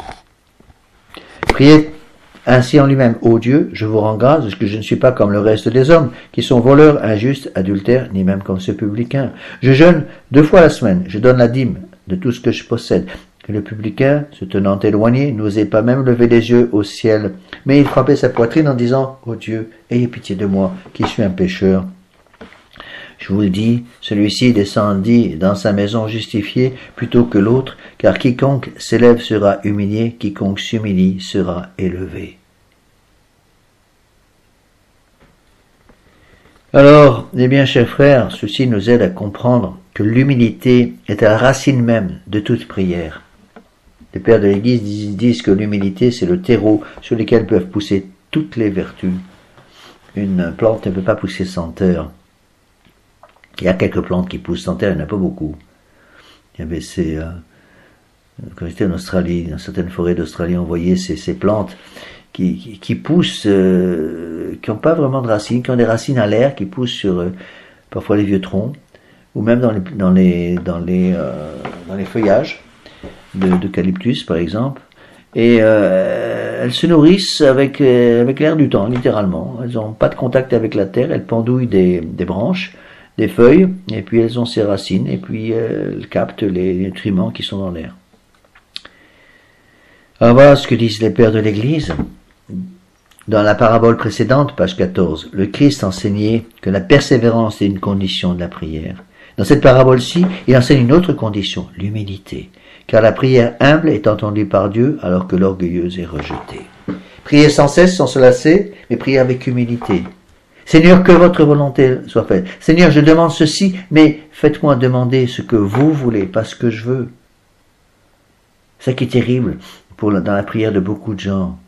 Priait ainsi en lui-même: Ô Dieu, je vous rends grâce parce que je ne suis pas comme le reste des hommes, qui sont voleurs, injustes, adultères, ni même comme ce publicain. Je jeûne 2 fois la semaine, je donne la dîme de tout ce que je possède. Et le publicain, se tenant éloigné, n'osait pas même lever les yeux au ciel, mais il frappait sa poitrine en disant: Ô Dieu, ayez pitié de moi, qui suis un pécheur. Je vous le dis, celui-ci descendit dans sa maison justifié plutôt que l'autre, car quiconque s'élève sera humilié, quiconque s'humilie sera élevé. Alors, eh bien, chers frères, ceci nous aide à comprendre que l'humilité est à la racine même de toute prière. Les pères de l'Église disent que l'humilité, c'est le terreau sur lequel peuvent pousser toutes les vertus. Une plante ne peut pas pousser sans terre. Il y a quelques plantes qui poussent sans terre, il n'y en a pas beaucoup. Il y avait quand j'étais en Australie, dans certaines forêts d'Australie, on voyait ces plantes qui poussent, qui n'ont pas vraiment de racines, qui ont des racines à l'air, qui poussent sur parfois les vieux troncs, ou même dans les feuillages d'eucalyptus par exemple. Et elles se nourrissent avec l'air du temps, littéralement. Elles n'ont pas de contact avec la terre, elles pendouillent des branches, des feuilles, et puis elles ont ces racines, et puis elles captent les nutriments qui sont dans l'air. Alors voilà ce que disent les pères de l'Église. Dans la parabole précédente, page 14, le Christ enseignait que la persévérance est une condition de la prière. Dans cette parabole-ci, il enseigne une autre condition, l'humilité. Car la prière humble est entendue par Dieu alors que l'orgueilleuse est rejetée. Priez sans cesse, sans se lasser, mais priez avec humilité. Seigneur, que votre volonté soit faite. Seigneur, je demande ceci, mais faites-moi demander ce que vous voulez, pas ce que je veux. C'est ça qui est terrible dans la prière de beaucoup de gens.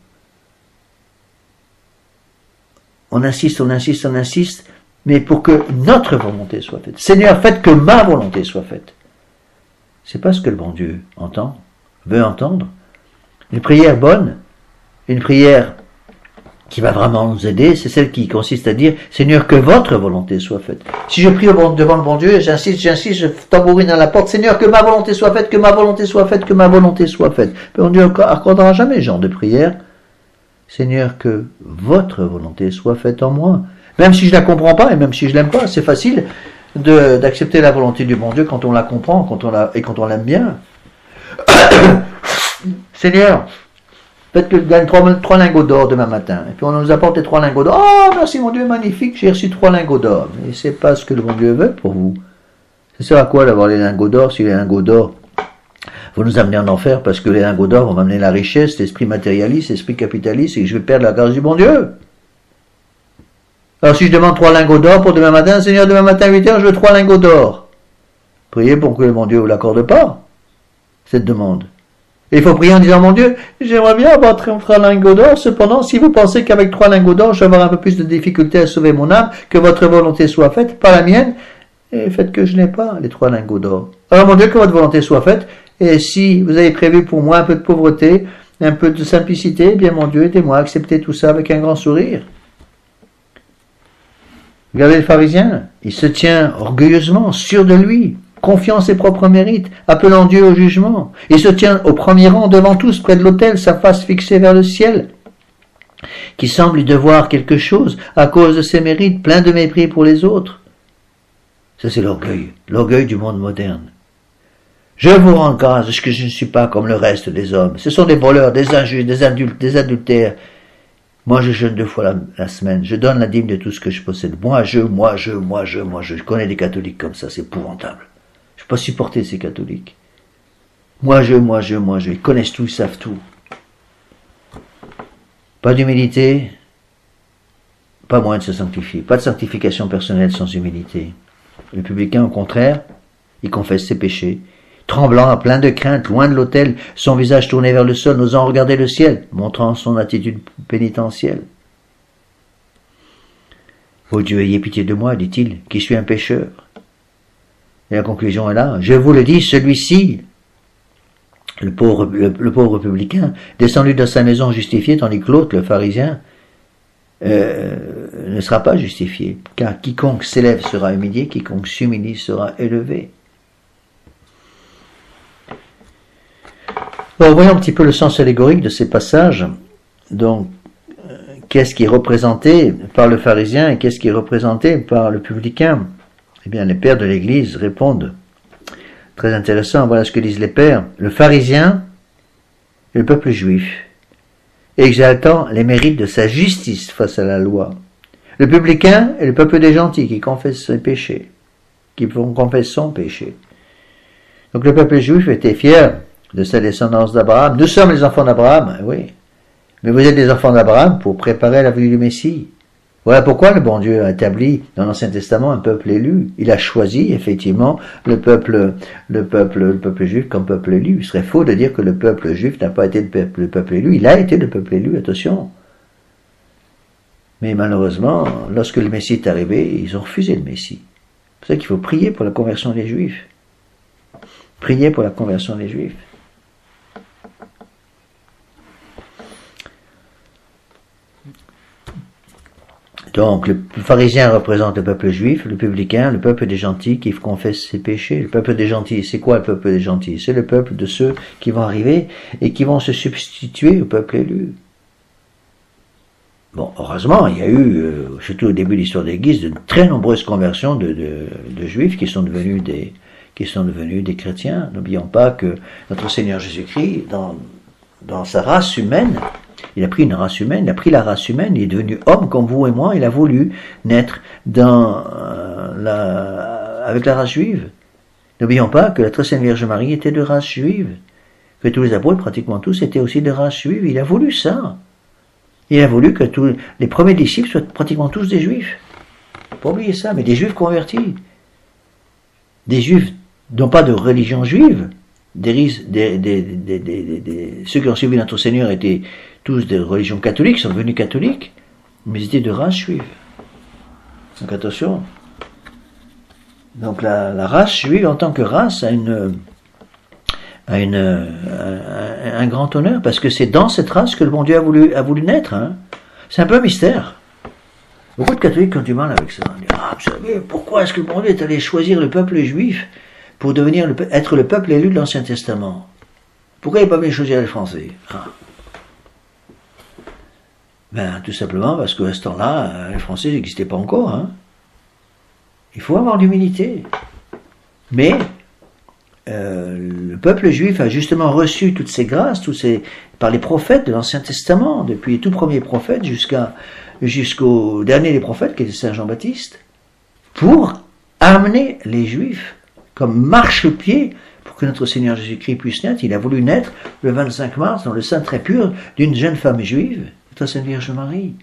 On insiste, mais pour que notre volonté soit faite. Seigneur, faites que ma volonté soit faite. C'est pas ce que le bon Dieu entend, veut entendre. Une prière bonne, une prière qui va vraiment nous aider, c'est celle qui consiste à dire, Seigneur, que votre volonté soit faite. Si je prie devant le bon Dieu, j'insiste, je tambourine à la porte, Seigneur, que ma volonté soit faite, que ma volonté soit faite, que ma volonté soit faite. Mais bon Dieu accordera jamais ce genre de prière. Seigneur, que votre volonté soit faite en moi. Même si je la comprends pas et même si je l'aime pas, c'est facile d'accepter la volonté du bon Dieu quand on la comprend, quand on l'aime bien. Seigneur, faites que je gagne 3 lingots d'or demain matin. Et puis on nous apporte les 3 lingots d'or. Oh, merci mon Dieu, magnifique, j'ai reçu 3 lingots d'or. Mais c'est pas ce que le bon Dieu veut pour vous. Ça sert à quoi d'avoir les lingots d'or si les lingots d'or vont nous amener en enfer parce que les lingots d'or vont m'amener la richesse, l'esprit matérialiste, l'esprit capitaliste et que je vais perdre la grâce du bon Dieu. Alors si je demande 3 lingots d'or pour demain matin, Seigneur, demain matin à 8h, je veux 3 lingots d'or. Priez pour que le bon Dieu ne vous l'accorde pas, cette demande. Et il faut prier en disant, mon Dieu, j'aimerais bien avoir 3 lingots d'or, cependant, si vous pensez qu'avec 3 lingots d'or, je vais avoir un peu plus de difficulté à sauver mon âme, que votre volonté soit faite, pas la mienne, et faites que je n'ai pas les 3 lingots d'or. Alors mon Dieu, que votre volonté soit faite, et si vous avez prévu pour moi un peu de pauvreté, un peu de simplicité, eh bien mon Dieu, aidez-moi à accepter tout ça avec un grand sourire. Regardez le pharisien, il se tient orgueilleusement, sûr de lui, confiant en ses propres mérites, appelant Dieu au jugement. Il se tient au premier rang devant tous, près de l'autel, sa face fixée vers le ciel, qui semble lui devoir quelque chose à cause de ses mérites, plein de mépris pour les autres. Ça c'est l'orgueil du monde moderne. Je vous rends grâce parce que je ne suis pas comme le reste des hommes. Ce sont des voleurs, des injustes, des adultères. Moi, je jeûne 2 fois la semaine. Je donne la dîme de tout ce que je possède. Moi, je. Je connais des catholiques comme ça, c'est épouvantable. Je ne peux pas supporter ces catholiques. Moi, je. Ils connaissent tout, ils savent tout. Pas d'humilité, pas moyen de se sanctifier. Pas de sanctification personnelle sans humilité. Le publicain, au contraire, il confesse ses péchés. Tremblant, plein de crainte, loin de l'autel, son visage tourné vers le sol, n'osant regarder le ciel, montrant son attitude pénitentielle. « Ô Dieu, ayez pitié de moi, dit-il, qui suis un pécheur. » Et la conclusion est là. « Je vous le dis, celui-ci, le pauvre publicain, descendu dans sa maison justifié, tandis que l'autre, le pharisien, ne sera pas justifié. Car quiconque s'élève sera humilié, quiconque s'humilie sera élevé. » Alors, voyons un petit peu le sens allégorique de ces passages. Donc, qu'est-ce qui est représenté par le pharisien et qu'est-ce qui est représenté par le publicain? Eh bien, les pères de l'Église répondent. Très intéressant, voilà ce que disent les pères. Le pharisien est le peuple juif, exaltant les mérites de sa justice face à la loi. Le publicain est le peuple des gentils qui confesse ses péchés, qui confesse son péché. Donc le peuple juif était fier de sa descendance d'Abraham. Nous sommes les enfants d'Abraham, oui. Mais vous êtes des enfants d'Abraham pour préparer la venue du Messie. Voilà pourquoi le bon Dieu a établi dans l'Ancien Testament un peuple élu. Il a choisi, effectivement, le peuple juif comme peuple élu. Il serait faux de dire que le peuple juif n'a pas été le peuple élu. Il a été le peuple élu, attention. Mais malheureusement, lorsque le Messie est arrivé, ils ont refusé le Messie. C'est pour ça qu'il faut prier pour la conversion des Juifs. Prier pour la conversion des Juifs. Donc, le pharisien représente le peuple juif, le publicain, le peuple des gentils qui confesse ses péchés. Le peuple des gentils, c'est quoi le peuple des gentils? C'est le peuple de ceux qui vont arriver et qui vont se substituer au peuple élu. Bon, heureusement, il y a eu, surtout au début de l'histoire de l'Église, de très nombreuses conversions de juifs qui sont devenus des chrétiens. N'oublions pas que notre Seigneur Jésus-Christ, dans sa race humaine, il a pris une race humaine, il a pris la race humaine, il est devenu homme comme vous et moi, il a voulu naître avec la race juive. N'oublions pas que la très sainte Vierge Marie était de race juive, que tous les apôtres, pratiquement tous, étaient aussi de race juive. Il a voulu ça. Il a voulu que tous les premiers disciples soient pratiquement tous des juifs. Faut pas oublier ça, mais des juifs convertis. Des juifs non pas de religion juive. Ceux qui ont suivi notre Seigneur étaient tous de religion catholique, sont devenus catholiques, mais ils étaient de race juive. Donc attention. Donc la race juive en tant que race a un grand honneur, parce que c'est dans cette race que le bon Dieu a voulu naître. Hein. C'est un peu un mystère. Beaucoup de catholiques ont du mal avec ça. Ils disent, vous savez, pourquoi est-ce que le bon Dieu est allé choisir le peuple juif pour être le peuple élu de l'Ancien Testament? Pourquoi il n'est pas venu choisir les Français? Tout simplement parce qu'à ce temps-là, les Français n'existaient pas encore. Hein. Il faut avoir l'humilité. Mais le peuple juif a justement reçu toutes ces grâces, par les prophètes de l'Ancien Testament, depuis les tout premiers prophètes jusqu'au dernier des prophètes, qui était Saint Jean-Baptiste, pour amener les Juifs comme marchepied pour que notre Seigneur Jésus-Christ puisse naître. Il a voulu naître le 25 mars dans le sein très pur d'une jeune femme juive, notre Sainte Vierge Marie.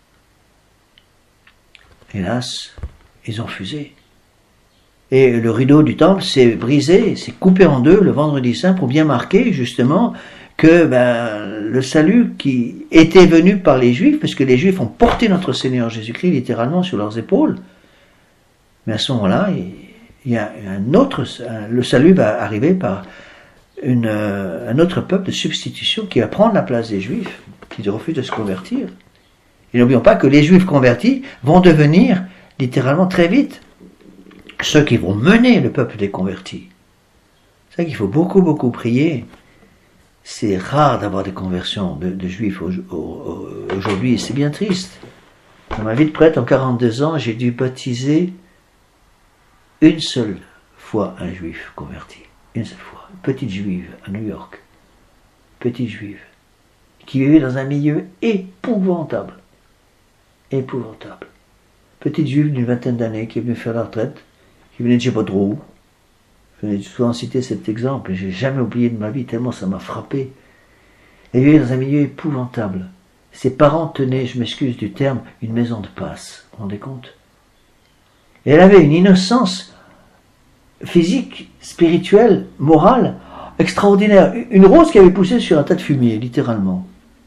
Hélas, ils ont refusé. Et le rideau du temple s'est brisé, s'est coupé en deux le vendredi saint pour bien marquer justement que le salut qui était venu par les Juifs, parce que les Juifs ont porté notre Seigneur Jésus-Christ littéralement sur leurs épaules, mais à ce moment-là, il y a le salut va arriver par un autre peuple de substitution qui va prendre la place des Juifs, qui refusent de se convertir. Et n'oublions pas que les Juifs convertis vont devenir littéralement très vite ceux qui vont mener le peuple des convertis. C'est ça qu'il faut beaucoup, beaucoup prier. C'est rare d'avoir des conversions de Juifs aujourd'hui, et c'est bien triste. Dans ma vie de prêtre, en 42 ans, j'ai dû baptiser une seule fois un Juif converti. Une seule fois. Une petite Juive à New York. Petite Juive. Qui vivait dans un milieu épouvantable. Épouvantable. Petite Juive d'une vingtaine d'années qui est venue faire la retraite, qui venait de je sais pas trop où. Je vais souvent citer cet exemple, et j'ai jamais oublié de ma vie, tellement ça m'a frappé. Elle vivait dans un milieu épouvantable. Ses parents tenaient, je m'excuse du terme, une maison de passe. Vous vous rendez compte? Et elle avait une innocence physique, spirituelle, morale, extraordinaire. Une rose qui avait poussé sur un tas de fumier, littéralement.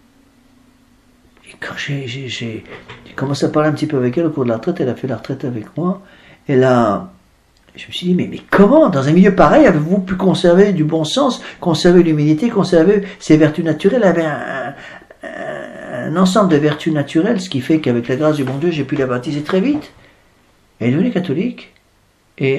Et quand j'ai commencé à parler un petit peu avec elle au cours de la retraite, elle a fait la retraite avec moi, et là, je me suis dit, mais comment, dans un milieu pareil, avez-vous pu conserver du bon sens, conserver l'humilité, conserver ses vertus naturelles? Elle avait un ensemble de vertus naturelles, ce qui fait qu'avec la grâce du bon Dieu, j'ai pu la baptiser très vite. Elle est devenue catholique, et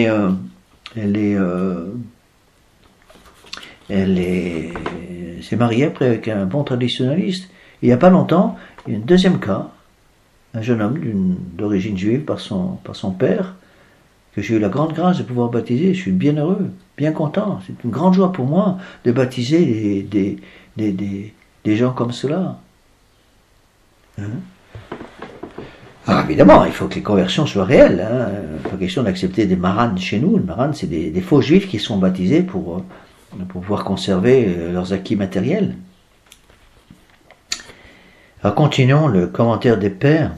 s'est mariée après avec un bon traditionnaliste. Et il n'y a pas longtemps, il y a un deuxième cas, un jeune homme d'origine juive par son père, que j'ai eu la grande grâce de pouvoir baptiser. Je suis bien heureux, bien content. C'est une grande joie pour moi de baptiser des gens comme cela. Hein? Alors évidemment, il faut que les conversions soient réelles. Hein. Pas question d'accepter des maranes chez nous. Les maranes, c'est des faux juifs qui sont baptisés pour pouvoir conserver leurs acquis matériels. Alors continuons le commentaire des pères.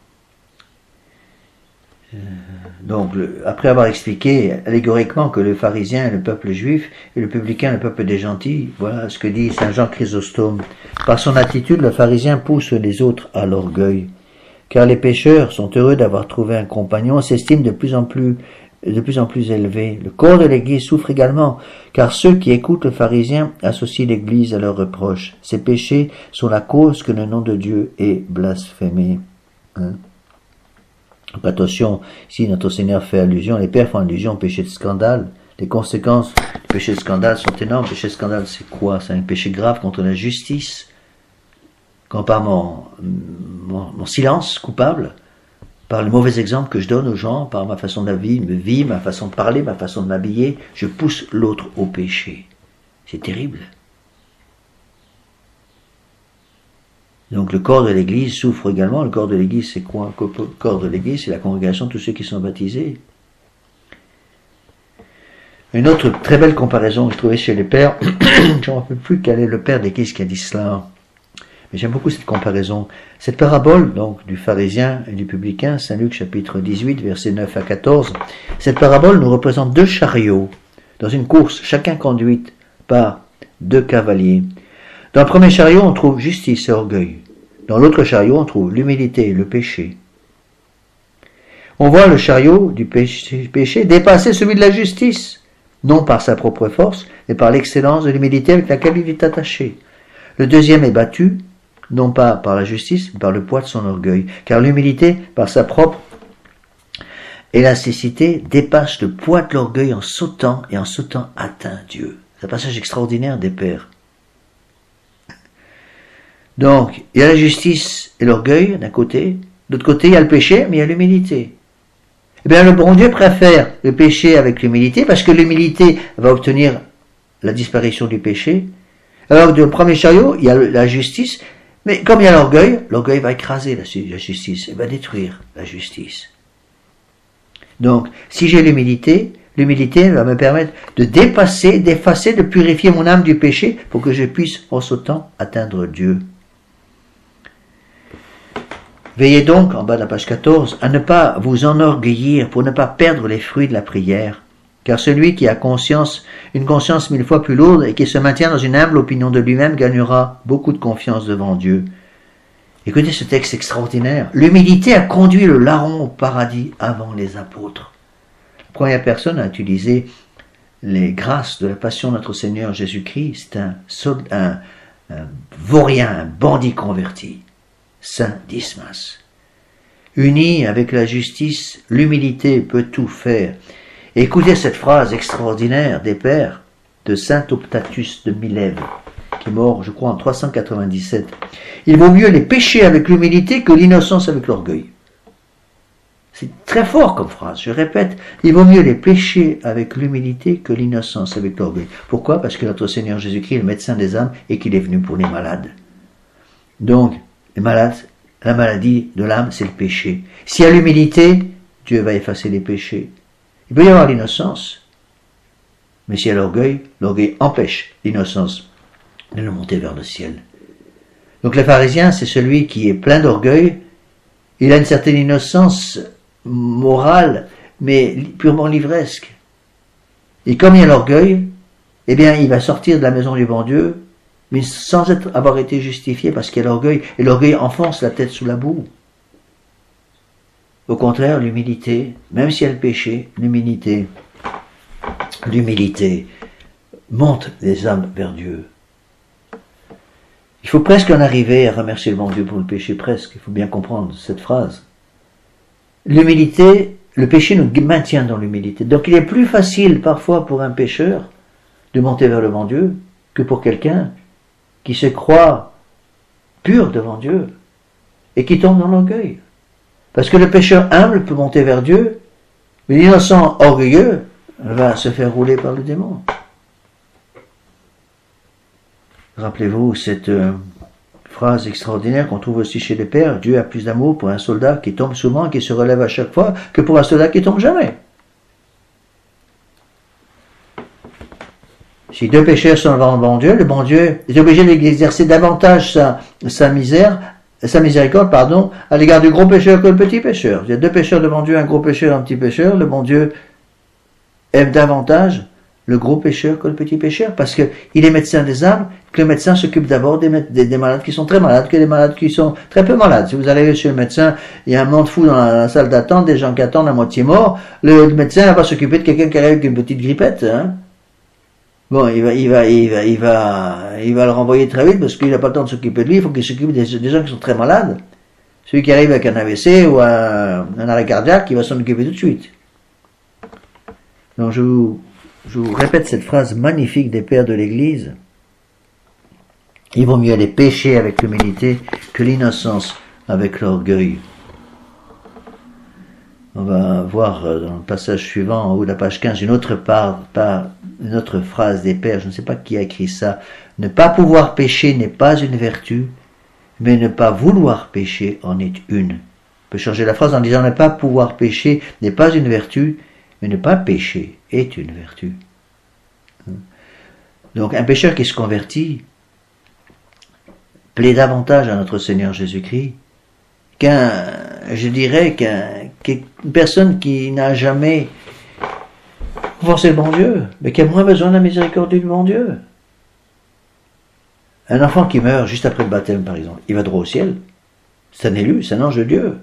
Donc, après avoir expliqué allégoriquement que le pharisien est le peuple juif et le publicain le peuple des gentils, voilà ce que dit saint Jean Chrysostome. Par son attitude, le pharisien pousse les autres à l'orgueil, car les pécheurs sont heureux d'avoir trouvé un compagnon, s'estiment de plus en plus élevé. Le corps de l'Église souffre également, car ceux qui écoutent le pharisien associent l'Église à leurs reproches. Ces péchés sont la cause que le nom de Dieu est blasphémé. Hein? Donc attention, ici notre Seigneur fait allusion, les pères font allusion au péché de scandale. Les conséquences du péché de scandale sont énormes. Le péché de scandale, c'est quoi? C'est un péché grave contre la justice. Quand par mon silence coupable, par le mauvais exemple que je donne aux gens, par ma façon de vivre, ma façon de parler, ma façon de m'habiller, je pousse l'autre au péché. C'est terrible. Donc le corps de l'Église souffre également. Le corps de l'Église, c'est quoi? Le corps de l'Église, c'est la congrégation de tous ceux qui sont baptisés. Une autre très belle comparaison que je trouvais chez les pères, je ne me rappelle plus quel est le père de l'Église qui a dit cela, mais j'aime beaucoup cette comparaison. Cette parabole donc du pharisien et du publicain, Saint Luc chapitre 18, versets 9 à 14, cette parabole nous représente deux chariots dans une course, chacun conduite par deux cavaliers. Dans le premier chariot, on trouve justice et orgueil. Dans l'autre chariot, on trouve l'humilité et le péché. On voit le chariot du péché dépasser celui de la justice, non par sa propre force, mais par l'excellence de l'humilité avec laquelle il est attaché. Le deuxième est battu, non pas par la justice, mais par le poids de son orgueil, car l'humilité, par sa propre élasticité, dépasse le poids de l'orgueil en sautant atteint Dieu. C'est un passage extraordinaire des pères. Donc, il y a la justice et l'orgueil d'un côté, de l'autre côté il y a le péché, mais il y a l'humilité. Eh bien, le bon Dieu préfère le péché avec l'humilité, parce que l'humilité va obtenir la disparition du péché. Alors, dans le premier chariot, il y a la justice, mais comme il y a l'orgueil va écraser la justice, et va détruire la justice. Donc, si j'ai l'humilité va me permettre de dépasser, d'effacer, de purifier mon âme du péché, pour que je puisse, en sautant, atteindre Dieu. Veillez donc, en bas de la page 14, à ne pas vous enorgueillir pour ne pas perdre les fruits de la prière. Car celui qui a une conscience 1000 fois plus lourde et qui se maintient dans une humble opinion de lui-même gagnera beaucoup de confiance devant Dieu. Écoutez ce texte extraordinaire. L'humilité a conduit le larron au paradis avant les apôtres. La première personne à utiliser les grâces de la passion de notre Seigneur Jésus-Christ, c'est un vaurien, un bandit converti. Saint Dismas. Uni avec la justice, l'humilité peut tout faire. Écoutez cette phrase extraordinaire des pères de Saint Optatus de Milève, qui est mort, je crois, en 397. Il vaut mieux les péchés avec l'humilité que l'innocence avec l'orgueil. C'est très fort comme phrase, je répète, il vaut mieux les péchés avec l'humilité que l'innocence avec l'orgueil. Pourquoi? Parce que notre Seigneur Jésus-Christ est le médecin des âmes et qu'il est venu pour les malades. Donc, les malades, la maladie de l'âme, c'est le péché. S'il y a l'humilité, Dieu va effacer les péchés. Il peut y avoir l'innocence, mais s'il y a l'orgueil empêche l'innocence de le monter vers le ciel. Donc le pharisien, c'est celui qui est plein d'orgueil, il a une certaine innocence morale, mais purement livresque. Et comme il y a l'orgueil, eh bien il va sortir de la maison du bon Dieu, mais sans avoir été justifié, parce qu'il y a l'orgueil, et l'orgueil enfonce la tête sous la boue. Au contraire, l'humilité, même s'il y a le péché, l'humilité monte les âmes vers Dieu. Il faut presque en arriver à remercier le bon Dieu pour le péché, presque, il faut bien comprendre cette phrase. L'humilité, le péché nous maintient dans l'humilité. Donc il est plus facile parfois pour un pécheur de monter vers le bon Dieu que pour quelqu'un qui se croit pur devant Dieu et qui tombe dans l'orgueil. Parce que le pécheur humble peut monter vers Dieu, mais l'innocent orgueilleux va se faire rouler par le démon. Rappelez-vous cette phrase extraordinaire qu'on trouve aussi chez les pères, Dieu a plus d'amour pour un soldat qui tombe souvent, qui se relève à chaque fois, que pour un soldat qui tombe jamais. Si deux pécheurs sont devant le bon Dieu est obligé d'exercer davantage sa miséricorde, à l'égard du gros pécheur que le petit pécheur. Il y a deux pécheurs devant Dieu, un gros pécheur, un petit pécheur. Le bon Dieu aime davantage le gros pécheur que le petit pécheur, parce que il est médecin des âmes, que le médecin s'occupe d'abord des malades qui sont très malades, que des malades qui sont très peu malades. Si vous arrivez chez le médecin, il y a un monde fou dans la salle d'attente, des gens qui attendent à moitié morts, le médecin va pas s'occuper de quelqu'un qui arrive avec une petite grippette, hein. Bon, il va le renvoyer très vite parce qu'il n'a pas le temps de s'occuper de lui, il faut qu'il s'occupe des gens qui sont très malades. Celui qui arrive avec un AVC ou un arrêt cardiaque, il va s'en occuper tout de suite. Donc je vous répète cette phrase magnifique des pères de l'Église. Il vaut mieux les péchés avec l'humilité que l'innocence avec l'orgueil. On va voir dans le passage suivant, en haut de la page 15, une autre phrase des pères, je ne sais pas qui a écrit ça. Ne pas pouvoir pécher n'est pas une vertu, mais ne pas vouloir pécher en est une. On peut changer la phrase en disant ne pas pouvoir pécher n'est pas une vertu, mais ne pas pécher est une vertu. Donc un pécheur qui se convertit plaît davantage à notre Seigneur Jésus-Christ qu'une personne qui n'a jamais forcé le bon Dieu, mais qui a moins besoin de la miséricorde du bon Dieu. Un enfant qui meurt juste après le baptême, par exemple, il va droit au ciel. C'est un élu, c'est un ange de Dieu.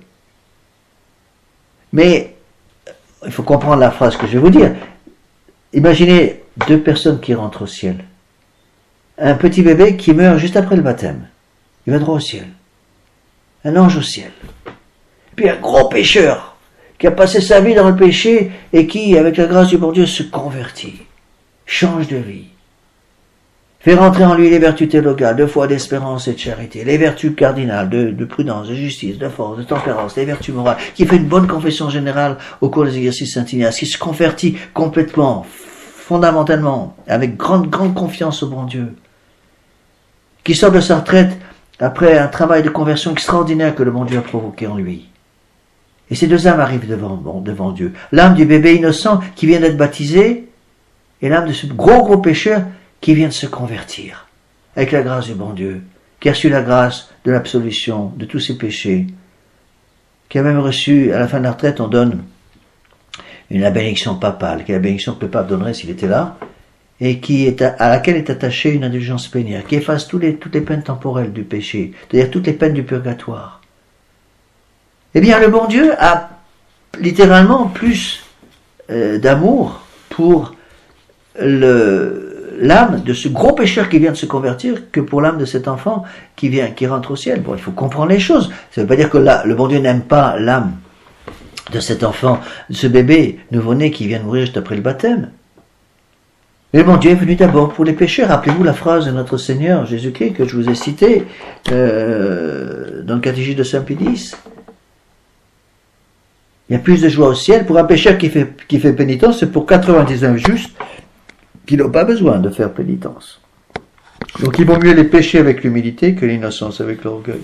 Mais il faut comprendre la phrase que je vais vous dire. Imaginez deux personnes qui rentrent au ciel. Un petit bébé qui meurt juste après le baptême. Il va droit au ciel. Un ange au ciel. Puis un gros pécheur qui a passé sa vie dans le péché et qui, avec la grâce du bon Dieu, se convertit, change de vie, fait rentrer en lui les vertus théologales, de foi, d'espérance et de charité, les vertus cardinales, de prudence, de justice, de force, de tempérance, les vertus morales, qui fait une bonne confession générale au cours des exercices Saint-Ignace, qui se convertit complètement, fondamentalement, avec grande confiance au bon Dieu, qui sort de sa retraite après un travail de conversion extraordinaire que le bon Dieu a provoqué en lui. Et ces deux âmes arrivent devant Dieu. L'âme du bébé innocent qui vient d'être baptisé et l'âme de ce gros pécheur qui vient de se convertir avec la grâce du bon Dieu, qui a reçu la grâce de l'absolution de tous ses péchés, qui a même reçu, à la fin de la retraite, on donne la bénédiction papale, qui est la bénédiction que le pape donnerait s'il était là, et à laquelle est attachée une indulgence plénière, qui efface toutes les peines temporelles du péché, c'est-à-dire toutes les peines du purgatoire. Eh bien, le bon Dieu a littéralement plus d'amour pour l'âme de ce gros pécheur qui vient de se convertir que pour l'âme de cet enfant qui rentre au ciel. Bon, il faut comprendre les choses. Ça ne veut pas dire que le bon Dieu n'aime pas l'âme de cet enfant, de ce bébé nouveau-né qui vient de mourir juste après le baptême. Mais le bon Dieu est venu d'abord pour les pécheurs. Rappelez-vous la phrase de notre Seigneur Jésus-Christ que je vous ai citée dans le catéchisme de Saint Pie X. Il y a plus de joie au ciel pour un pécheur qui fait pénitence que pour 99 justes qui n'ont pas besoin de faire pénitence. Donc il vaut mieux les pécher avec l'humilité que l'innocence avec l'orgueil.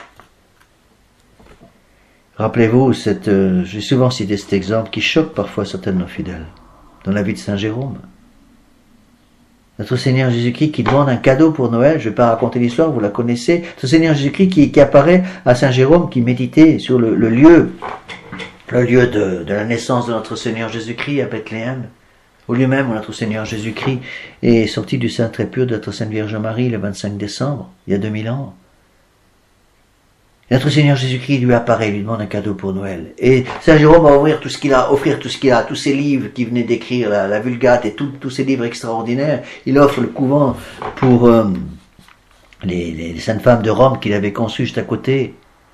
Rappelez-vous, j'ai souvent cité cet exemple qui choque parfois certains de nos fidèles, dans la vie de Saint Jérôme. Notre Seigneur Jésus-Christ qui demande un cadeau pour Noël, je ne vais pas raconter l'histoire, vous la connaissez. Notre Seigneur Jésus-Christ qui apparaît à Saint Jérôme, qui méditait sur le lieu de la naissance de notre Seigneur Jésus-Christ à Bethléem, au lieu même où notre Seigneur Jésus-Christ est sorti du sein très pur de notre Sainte Vierge Marie le 25 décembre, il y a 2000 ans. Et notre Seigneur Jésus-Christ lui apparaît, lui demande un cadeau pour Noël. Et Saint Jérôme va offrir tout ce qu'il a, tous ses livres qu'il venait d'écrire, la Vulgate et tous ces livres extraordinaires. Il offre le couvent pour les saintes femmes de Rome qu'il avait conçues juste à côté.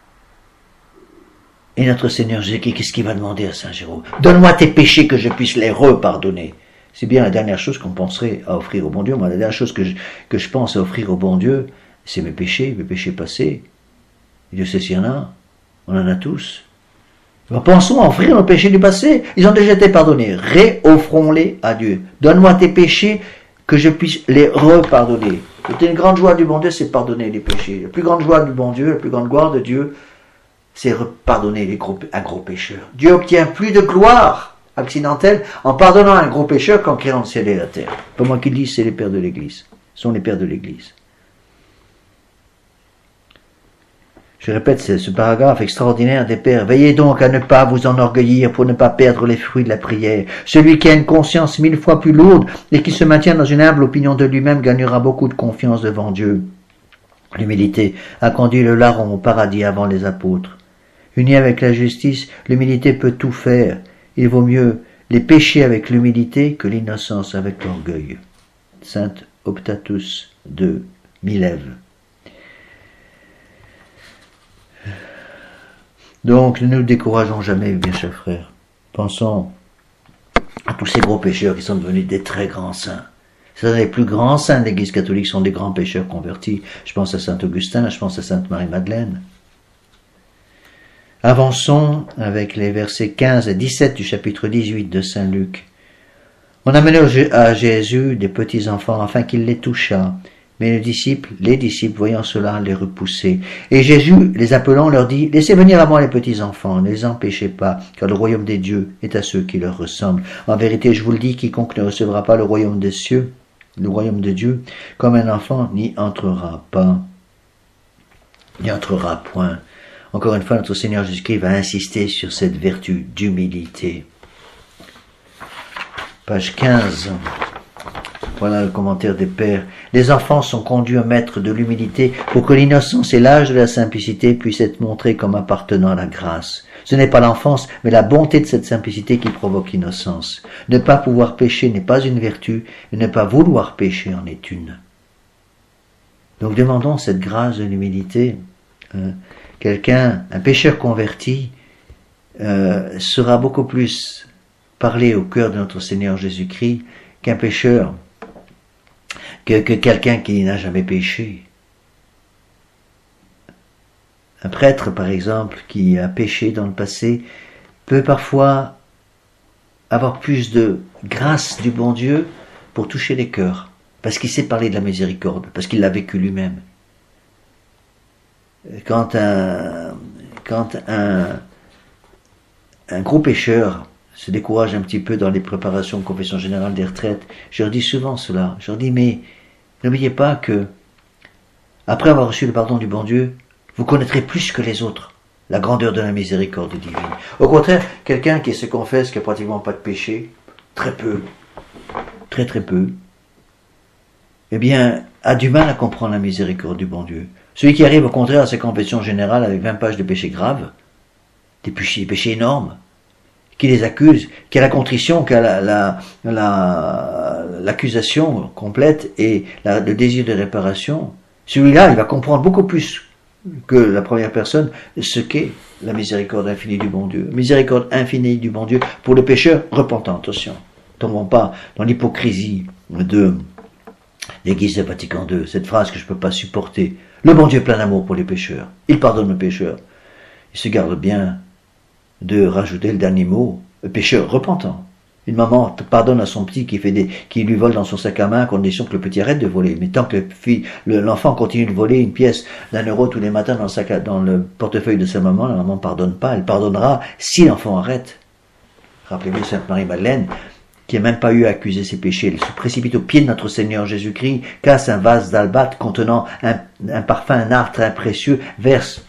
Et notre Seigneur Jésus-Christ, qu'est-ce qu'il va demander à Saint Jérôme? Donne-moi tes péchés que je puisse les repardonner. C'est bien la dernière chose qu'on penserait à offrir au bon Dieu. Moi, la dernière chose que je pense à offrir au bon Dieu, c'est mes péchés passés. Et Dieu sait s'il y en a. On en a tous. Alors, pensons à offrir nos péchés du passé. Ils ont déjà été pardonnés. Réoffrons-les à Dieu. Donne-moi tes péchés que je puisse les repardonner. C'est une grande joie du bon Dieu, c'est pardonner les péchés. La plus grande joie du bon Dieu, la plus grande gloire de Dieu, c'est pardonner un gros pécheur. Dieu obtient plus de gloire accidentelle en pardonnant un gros pécheur qu'en créant le ciel et la terre. Pas moi qui le dis, c'est les pères de l'Église. Ce sont les pères de l'Église. Je répète ce paragraphe extraordinaire des pères. Veillez donc à ne pas vous enorgueillir pour ne pas perdre les fruits de la prière. Celui qui a une conscience 1000 fois plus lourde et qui se maintient dans une humble opinion de lui-même gagnera beaucoup de confiance devant Dieu. L'humilité a conduit le larron au paradis avant les apôtres. Unie avec la justice, l'humilité peut tout faire. Il vaut mieux les péchés avec l'humilité que l'innocence avec l'orgueil. Sainte Optatus de Milève. Donc, ne nous décourageons jamais, bien chers frères. Pensons à tous ces gros pécheurs qui sont devenus des très grands saints. Ce sont les plus grands saints de l'Église catholique, sont des grands pécheurs convertis. Je pense à saint Augustin, je pense à sainte Marie-Madeleine. Avançons avec les versets 15 et 17 du chapitre 18 de saint Luc. On amenait à Jésus des petits enfants afin qu'il les touchât, Mais les disciples, voyant cela, les repoussaient. Et Jésus, les appelant, leur dit, laissez venir à moi les petits enfants, ne les empêchez pas, car le royaume des dieux est à ceux qui leur ressemblent. En vérité, je vous le dis, quiconque ne recevra pas le royaume des cieux, le royaume de Dieu, comme un enfant, n'y entrera pas. N'y entrera point. Encore une fois, notre Seigneur Jésus-Christ va insister sur cette vertu d'humilité. Page 15. Voilà le commentaire des pères. Les enfants sont conduits au maître de l'humilité pour que l'innocence et l'âge de la simplicité puissent être montrés comme appartenant à la grâce. Ce n'est pas l'enfance, mais la bonté de cette simplicité qui provoque l'innocence. Ne pas pouvoir pécher n'est pas une vertu, et ne pas vouloir pécher en est une. Donc demandons cette grâce de l'humilité. Un pécheur converti, sera beaucoup plus parler au cœur de notre Seigneur Jésus-Christ qu'un pécheur, que quelqu'un qui n'a jamais péché. Un prêtre, par exemple, qui a péché dans le passé, peut parfois avoir plus de grâce du bon Dieu pour toucher les cœurs, parce qu'il sait parler de la miséricorde, parce qu'il l'a vécu lui-même. Quand un gros pécheur se décourage un petit peu dans les préparations de confession générale des retraites, je leur dis souvent cela. Je leur dis, mais n'oubliez pas que, après avoir reçu le pardon du bon Dieu, vous connaîtrez plus que les autres la grandeur de la miséricorde divine. Au contraire, quelqu'un qui se confesse qu'il n'y a pratiquement pas de péché, très peu, très peu, eh bien, a du mal à comprendre la miséricorde du bon Dieu. Celui qui arrive au contraire à sa confession générale avec 20 pages de péchés graves, des péchés énormes, qui les accuse, qui a la contrition, qui a l'accusation complète et le désir de réparation, celui-là, il va comprendre beaucoup plus que la première personne ce qu'est la miséricorde infinie du bon Dieu. Miséricorde infinie du bon Dieu pour le pécheur repentant. Attention, ne tombons pas dans l'hypocrisie de l'Église de Vatican II, cette phrase que je ne peux pas supporter. Le bon Dieu est plein d'amour pour les pécheurs. Il pardonne le pécheur. Il se garde bien de rajouter le dernier mot, le pécheur repentant. Une maman pardonne à son petit qui lui vole dans son sac à main à condition que le petit arrête de voler. Mais tant que l'enfant continue de voler une pièce d'1 € tous les matins dans le portefeuille de sa maman, la maman ne pardonne pas. Elle pardonnera si l'enfant arrête. Rappelez-vous Sainte Marie-Madeleine, qui n'a même pas eu à accuser ses péchés. Elle se précipite au pied de notre Seigneur Jésus-Christ, casse un vase d'albâtre contenant un parfum, un art très précieux, verse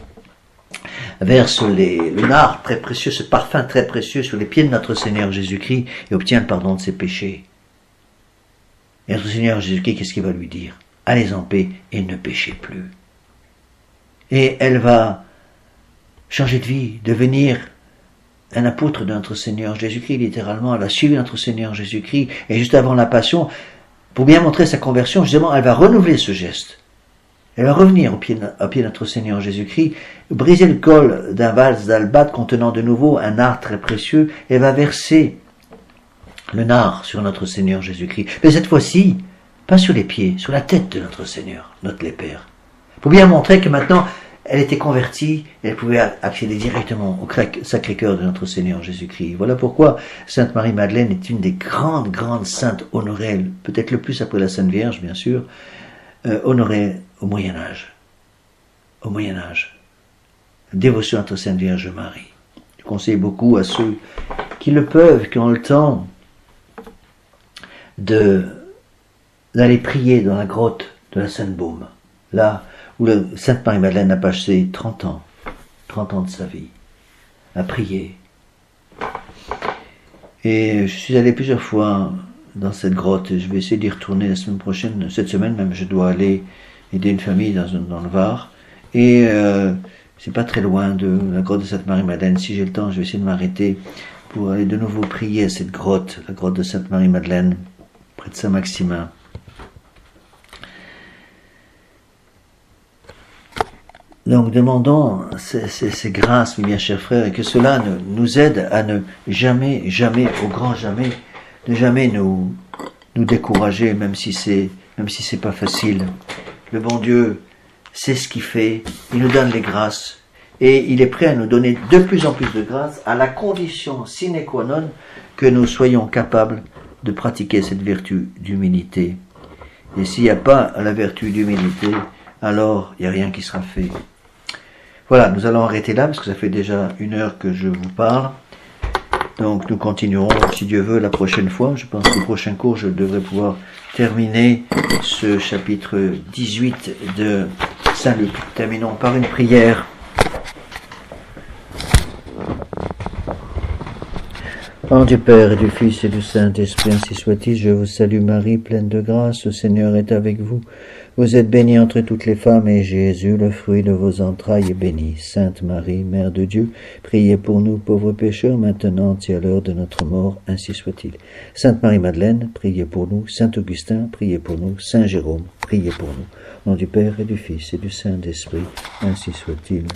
le nard très précieux, ce parfum très précieux sur les pieds de notre Seigneur Jésus-Christ et obtient le pardon de ses péchés. Et notre Seigneur Jésus-Christ, qu'est-ce qu'il va lui dire? Allez en paix et ne péchez plus. Et elle va changer de vie, devenir un apôtre de notre Seigneur Jésus-Christ, littéralement. Elle a suivi notre Seigneur Jésus-Christ et juste avant la Passion, pour bien montrer sa conversion, justement, elle va renouveler ce geste. Elle va revenir au pied de notre Seigneur Jésus-Christ, briser le col d'un vase d'albâtre contenant de nouveau un nard très précieux, et va verser le nard sur notre Seigneur Jésus-Christ. Mais cette fois-ci, pas sur les pieds, sur la tête de notre Seigneur, notre Père. Pour bien montrer que maintenant, elle était convertie, et elle pouvait accéder directement au Sacré-Cœur de notre Seigneur Jésus-Christ. Voilà pourquoi Sainte Marie-Madeleine est une des grandes saintes honorées, peut-être le plus après la Sainte Vierge, bien sûr, honorée au Moyen-Âge. Au Moyen-Âge. Dévotion à notre Sainte Vierge Marie. Je conseille beaucoup à ceux qui le peuvent, qui ont le temps, d'aller prier dans la grotte de la Sainte-Baume. Là où Sainte Marie-Madeleine a passé 30 ans de sa vie, à prier. Et je suis allé plusieurs fois dans cette grotte, et je vais essayer d'y retourner la semaine prochaine. Cette semaine même, je dois aller aider une famille dans le Var. Et c'est pas très loin de la grotte de Sainte Marie-Madeleine. Si j'ai le temps, je vais essayer de m'arrêter pour aller de nouveau prier à cette grotte, la grotte de Sainte Marie-Madeleine, près de Saint-Maximin. Donc demandons ces grâces, mes bien chers frères, et que cela nous aide à ne jamais, au grand jamais, ne jamais nous décourager, même si c'est pas facile. Le bon Dieu sait ce qu'il fait, il nous donne les grâces, et il est prêt à nous donner de plus en plus de grâces, à la condition sine qua non que nous soyons capables de pratiquer cette vertu d'humilité. Et s'il n'y a pas la vertu d'humilité, alors il n'y a rien qui sera fait. Voilà, nous allons arrêter là parce que ça fait déjà 1 heure que je vous parle. Donc nous continuerons, si Dieu veut, la prochaine fois. Je pense qu'au prochain cours, je devrais pouvoir terminer ce chapitre 18 de Saint Luc. Terminons par une prière. Au nom du Père et du Fils et du Saint-Esprit, ainsi soit-il. Je vous salue Marie, pleine de grâce, le Seigneur est avec vous. Vous êtes bénie entre toutes les femmes, et Jésus, le fruit de vos entrailles, est béni. Sainte Marie, Mère de Dieu, priez pour nous pauvres pécheurs, maintenant et à l'heure de notre mort, ainsi soit-il. Sainte Marie-Madeleine, priez pour nous. Saint Augustin, priez pour nous. Saint Jérôme, priez pour nous. Au nom du Père et du Fils et du Saint-Esprit, ainsi soit-il.